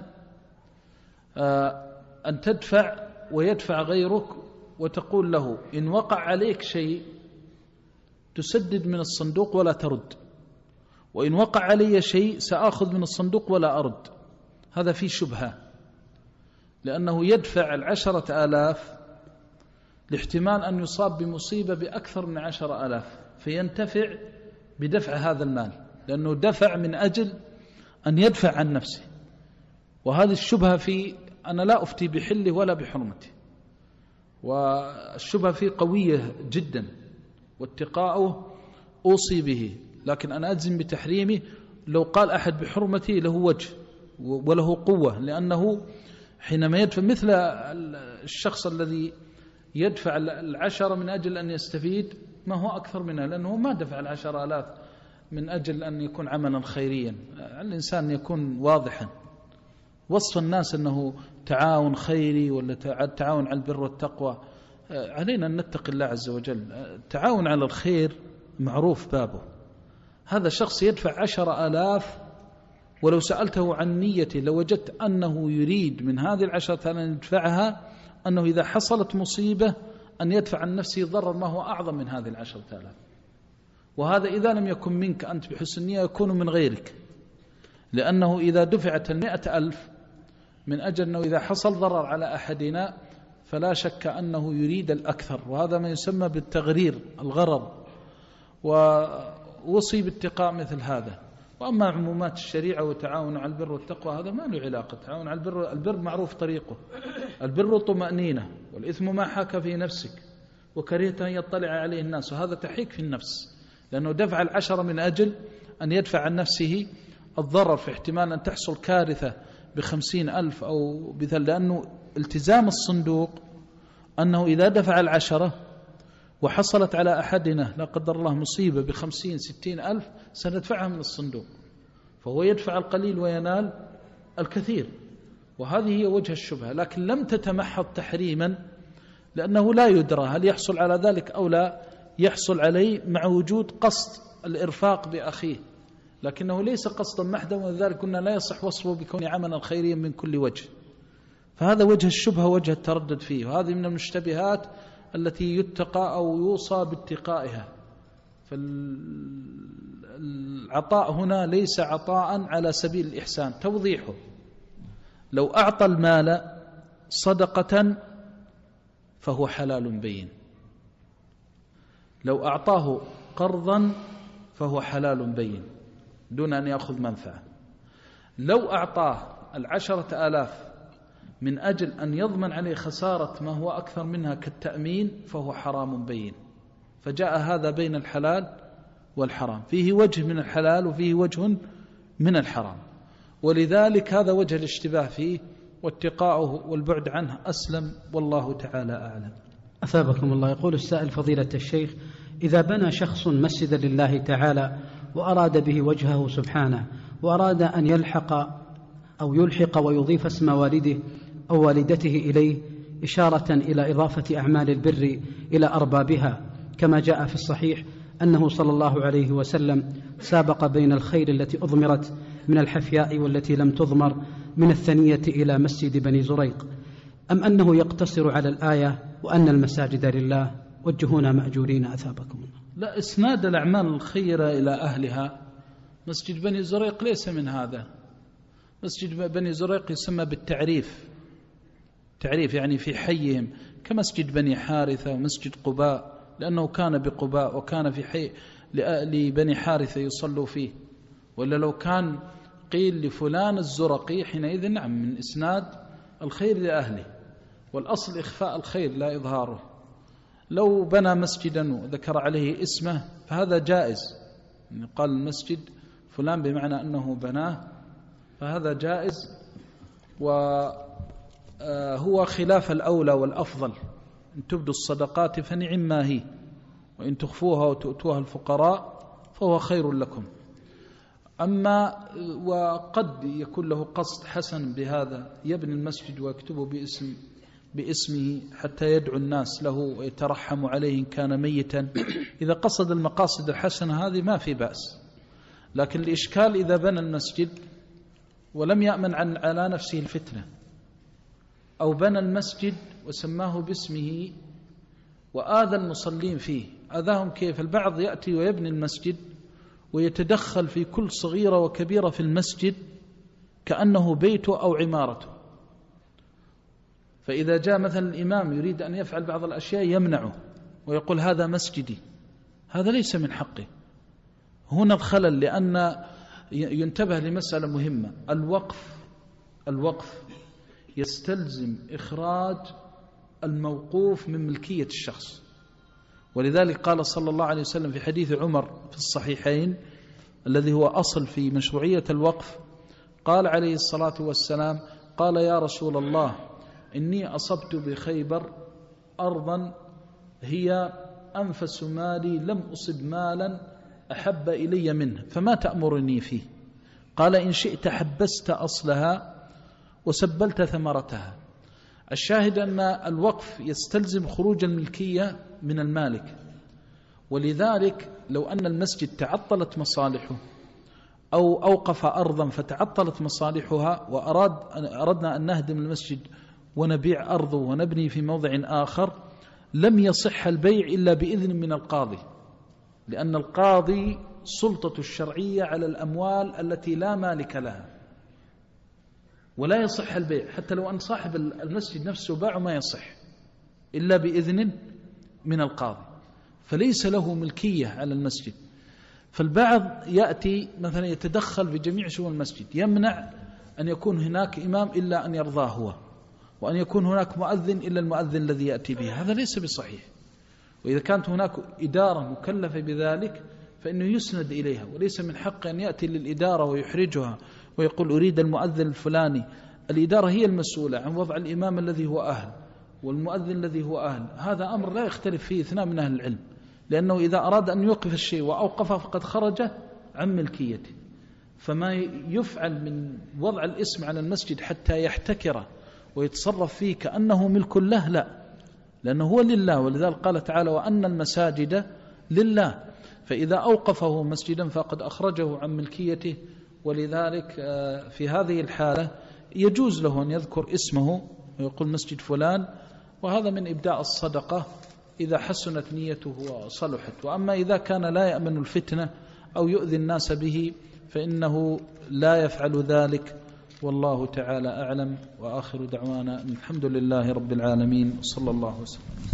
أن تدفع ويدفع غيرك وتقول له إن وقع عليك شيء تسدد من الصندوق ولا ترد، وإن وقع علي شيء سأخذ من الصندوق ولا أرد. هذا فيه شبهة، لأنه يدفع العشرة آلاف لاحتمال أن يصاب بمصيبة بأكثر من عشرة آلاف فينتفع بدفع هذا المال، لأنه دفع من أجل أن يدفع عن نفسه. وهذه الشبهة في أنا لا أفتي بحله ولا بحرمته، والشبهة فيه قوية جدا، واتقاؤه أوصي به، لكن أنا أجزم بتحريمه. لو قال أحد بحرمته له وجه وله قوة، لأنه حينما يدفع مثل الشخص الذي يدفع العشرة من أجل أن يستفيد ما هو أكثر منها، لأنه ما دفع العشر آلاف من أجل أن يكون عملا خيريا. الإنسان يكون واضحا. وصف الناس أنه تعاون خيري ولا تعاون على البر والتقوى، علينا أن نتقي الله عز وجل. التعاون على الخير معروف بابه. هذا شخص يدفع عشر آلاف، ولو سألته عن نيته لوجدت أنه يريد من هذه العشرة أن يدفعها أنه إذا حصلت مصيبة أن يدفع عن نفسه ضرر ما هو أعظم من هذه العشرة آلاف. وهذا إذا لم يكن منك أنت بحسن النية يكون من غيرك، لأنه إذا دفعت المئة ألف من أجل أنه إذا حصل ضرر على أحدنا فلا شك أنه يريد الأكثر، وهذا ما يسمى بالتغرير، الغرر، ووصي باتقاء مثل هذا. وأما عمومات الشريعة وتعاون على البر والتقوى هذا ما له علاقة. تعاون على البر، البر معروف طريقه، البر طمأنينة، والإثم ما حاك في نفسك وكرهت أن يطلع عليه الناس، وهذا تحيك في النفس، لأنه دفع العشرة من أجل أن يدفع عن نفسه الضرر في احتمال أن تحصل كارثة بخمسين ألف أو بذل، لأنه التزام الصندوق أنه إذا دفع العشرة وحصلت على أحدنا لا قدر الله مصيبة بخمسين ستين ألف سندفعها من الصندوق، فهو يدفع القليل وينال الكثير. وهذه هي وجه الشبهة، لكن لم تتمحض تحريما، لأنه لا يدرى هل يحصل على ذلك أو لا يحصل عليه مع وجود قصد الإرفاق بأخيه، لكنه ليس قصدا محدا، ولذلك قلنا لا يصح وصفه بكون عملا خيريا من كل وجه. فهذا وجه الشبهة، وجه التردد فيه، وهذه من المشتبهات التي يتقى أو يوصى باتقائها. فالعطاء هنا ليس عطاء على سبيل الإحسان. توضيحه: لو أعطى المال صدقة فهو حلال بين، لو أعطاه قرضا فهو حلال بين دون أن يأخذ منفعة. لو أعطاه العشرة آلاف من أجل أن يضمن عليه خسارة ما هو أكثر منها كالتأمين فهو حرام بين. فجاء هذا بين الحلال والحرام، فيه وجه من الحلال وفيه وجه من الحرام، ولذلك هذا وجه الاشتباه فيه، واتقاؤه والبعد عنه أسلم، والله تعالى أعلم. أثابكم الله. يقول السائل: فضيلة الشيخ، إذا بنى شخص مسجدا لله تعالى وأراد به وجهه سبحانه، وأراد أن يلحق أو يلحق ويضيف اسم والده أو والدته إليه إشارة إلى إضافة أعمال البر إلى أربابها، كما جاء في الصحيح أنه صلى الله عليه وسلم سابق بين الخير التي أضمرت من الحفياء والتي لم تضمر من الثنية إلى مسجد بني زريق، أم أنه يقتصر على الآية وأن المساجد لله؟ وجهونا مأجورين أثابكم الله. لا، إسناد الأعمال الخيرة إلى أهلها مسجد بني زريق ليس من هذا. مسجد بني زريق يسمى بالتعريف، تعريف يعني في حيهم، كمسجد بني حارثة ومسجد قباء، لأنه كان بقباء وكان في حي لبني حارثة يصلوا فيه. ولا لو كان قيل لفلان الزرقي حينئذ نعم من إسناد الخير لأهله، والأصل إخفاء الخير لا إظهاره. لو بنى مسجدا وذكر عليه اسمه فهذا جائز، يعني قال المسجد فلان بمعنى أنه بناه، فهذا جائز، وهو خلاف الأولى والأفضل. إن تبدوا الصدقات فنعم ما هي، وإن تخفوها وتؤتوها الفقراء فهو خير لكم. أما وقد يكون له قصد حسن بهذا، يبني المسجد ويكتبه باسم باسمه حتى يدعو الناس له ويترحم عليه إن كان ميتا. إذا قصد المقاصد الحسنة هذه ما في بأس، لكن الإشكال إذا بنى المسجد ولم يأمن عن على نفسه الفتنة، أو بنى المسجد وسماه باسمه وآذى المصلين فيه. آذاهم كيف؟ البعض يأتي ويبني المسجد ويتدخل في كل صغيرة وكبيرة في المسجد كأنه بيته أو عمارته، فإذا جاء مثلا الإمام يريد أن يفعل بعض الأشياء يمنعه ويقول هذا مسجدي. هذا ليس من حقه. هنا الخلل، لأن ينتبه لمسألة مهمة. الوقف الوقف يستلزم إخراج الموقوف من ملكية الشخص. ولذلك قال صلى الله عليه وسلم في حديث عمر في الصحيحين الذي هو أصل في مشروعية الوقف، قال عليه الصلاة والسلام: قال يا رسول الله إني أصبت بخيبر أرضا هي أنفس مالي، لم أصب مالا أحب إلي منه، فما تأمرني فيه؟ قال: إن شئت حبست أصلها وسبلت ثمرتها. الشاهد أن الوقف يستلزم خروج الملكية من المالك، ولذلك لو أن المسجد تعطلت مصالحه أو أوقف أرضا فتعطلت مصالحها وأراد أردنا أن نهدم المسجد ونبيع أرضه ونبني في موضع آخر، لم يصح البيع إلا بإذن من القاضي، لأن القاضي سلطة الشرعية على الأموال التي لا مالك لها، ولا يصح البيع حتى لو أن صاحب المسجد نفسه باعه ما يصح إلا بإذن من القاضي، فليس له ملكية على المسجد. فالبعض يأتي مثلا يتدخل في جميع شؤون المسجد، يمنع أن يكون هناك إمام إلا أن يرضاه هو، وأن يكون هناك مؤذن إلا المؤذن الذي يأتي به، هذا ليس بصحيح. وإذا كانت هناك إدارة مكلفة بذلك فإنه يسند إليها، وليس من حق أن يأتي للإدارة ويحرجها ويقول أريد المؤذن الفلاني. الإدارة هي المسؤولة عن وضع الإمام الذي هو أهل والمؤذن الذي هو أهل، هذا أمر لا يختلف فيه اثنان من أهل العلم، لأنه إذا أراد أن يوقف الشيء وأوقفه فقد خرج عن ملكيته. فما يفعل من وضع الاسم على المسجد حتى يحتكره ويتصرف فيه كأنه ملك له، لا، لأنه هو لله، ولذلك قال تعالى: وأن المساجد لله. فإذا أوقفه مسجدا فقد أخرجه عن ملكيته، ولذلك في هذه الحالة يجوز له أن يذكر اسمه ويقول مسجد فلان، وهذا من إبداء الصدقة إذا حسنت نيته وصلحت. وأما إذا كان لا يأمن الفتنة أو يؤذي الناس به فإنه لا يفعل ذلك، والله تعالى أعلم. وآخر دعوانا الحمد لله رب العالمين، صلى الله وسلم.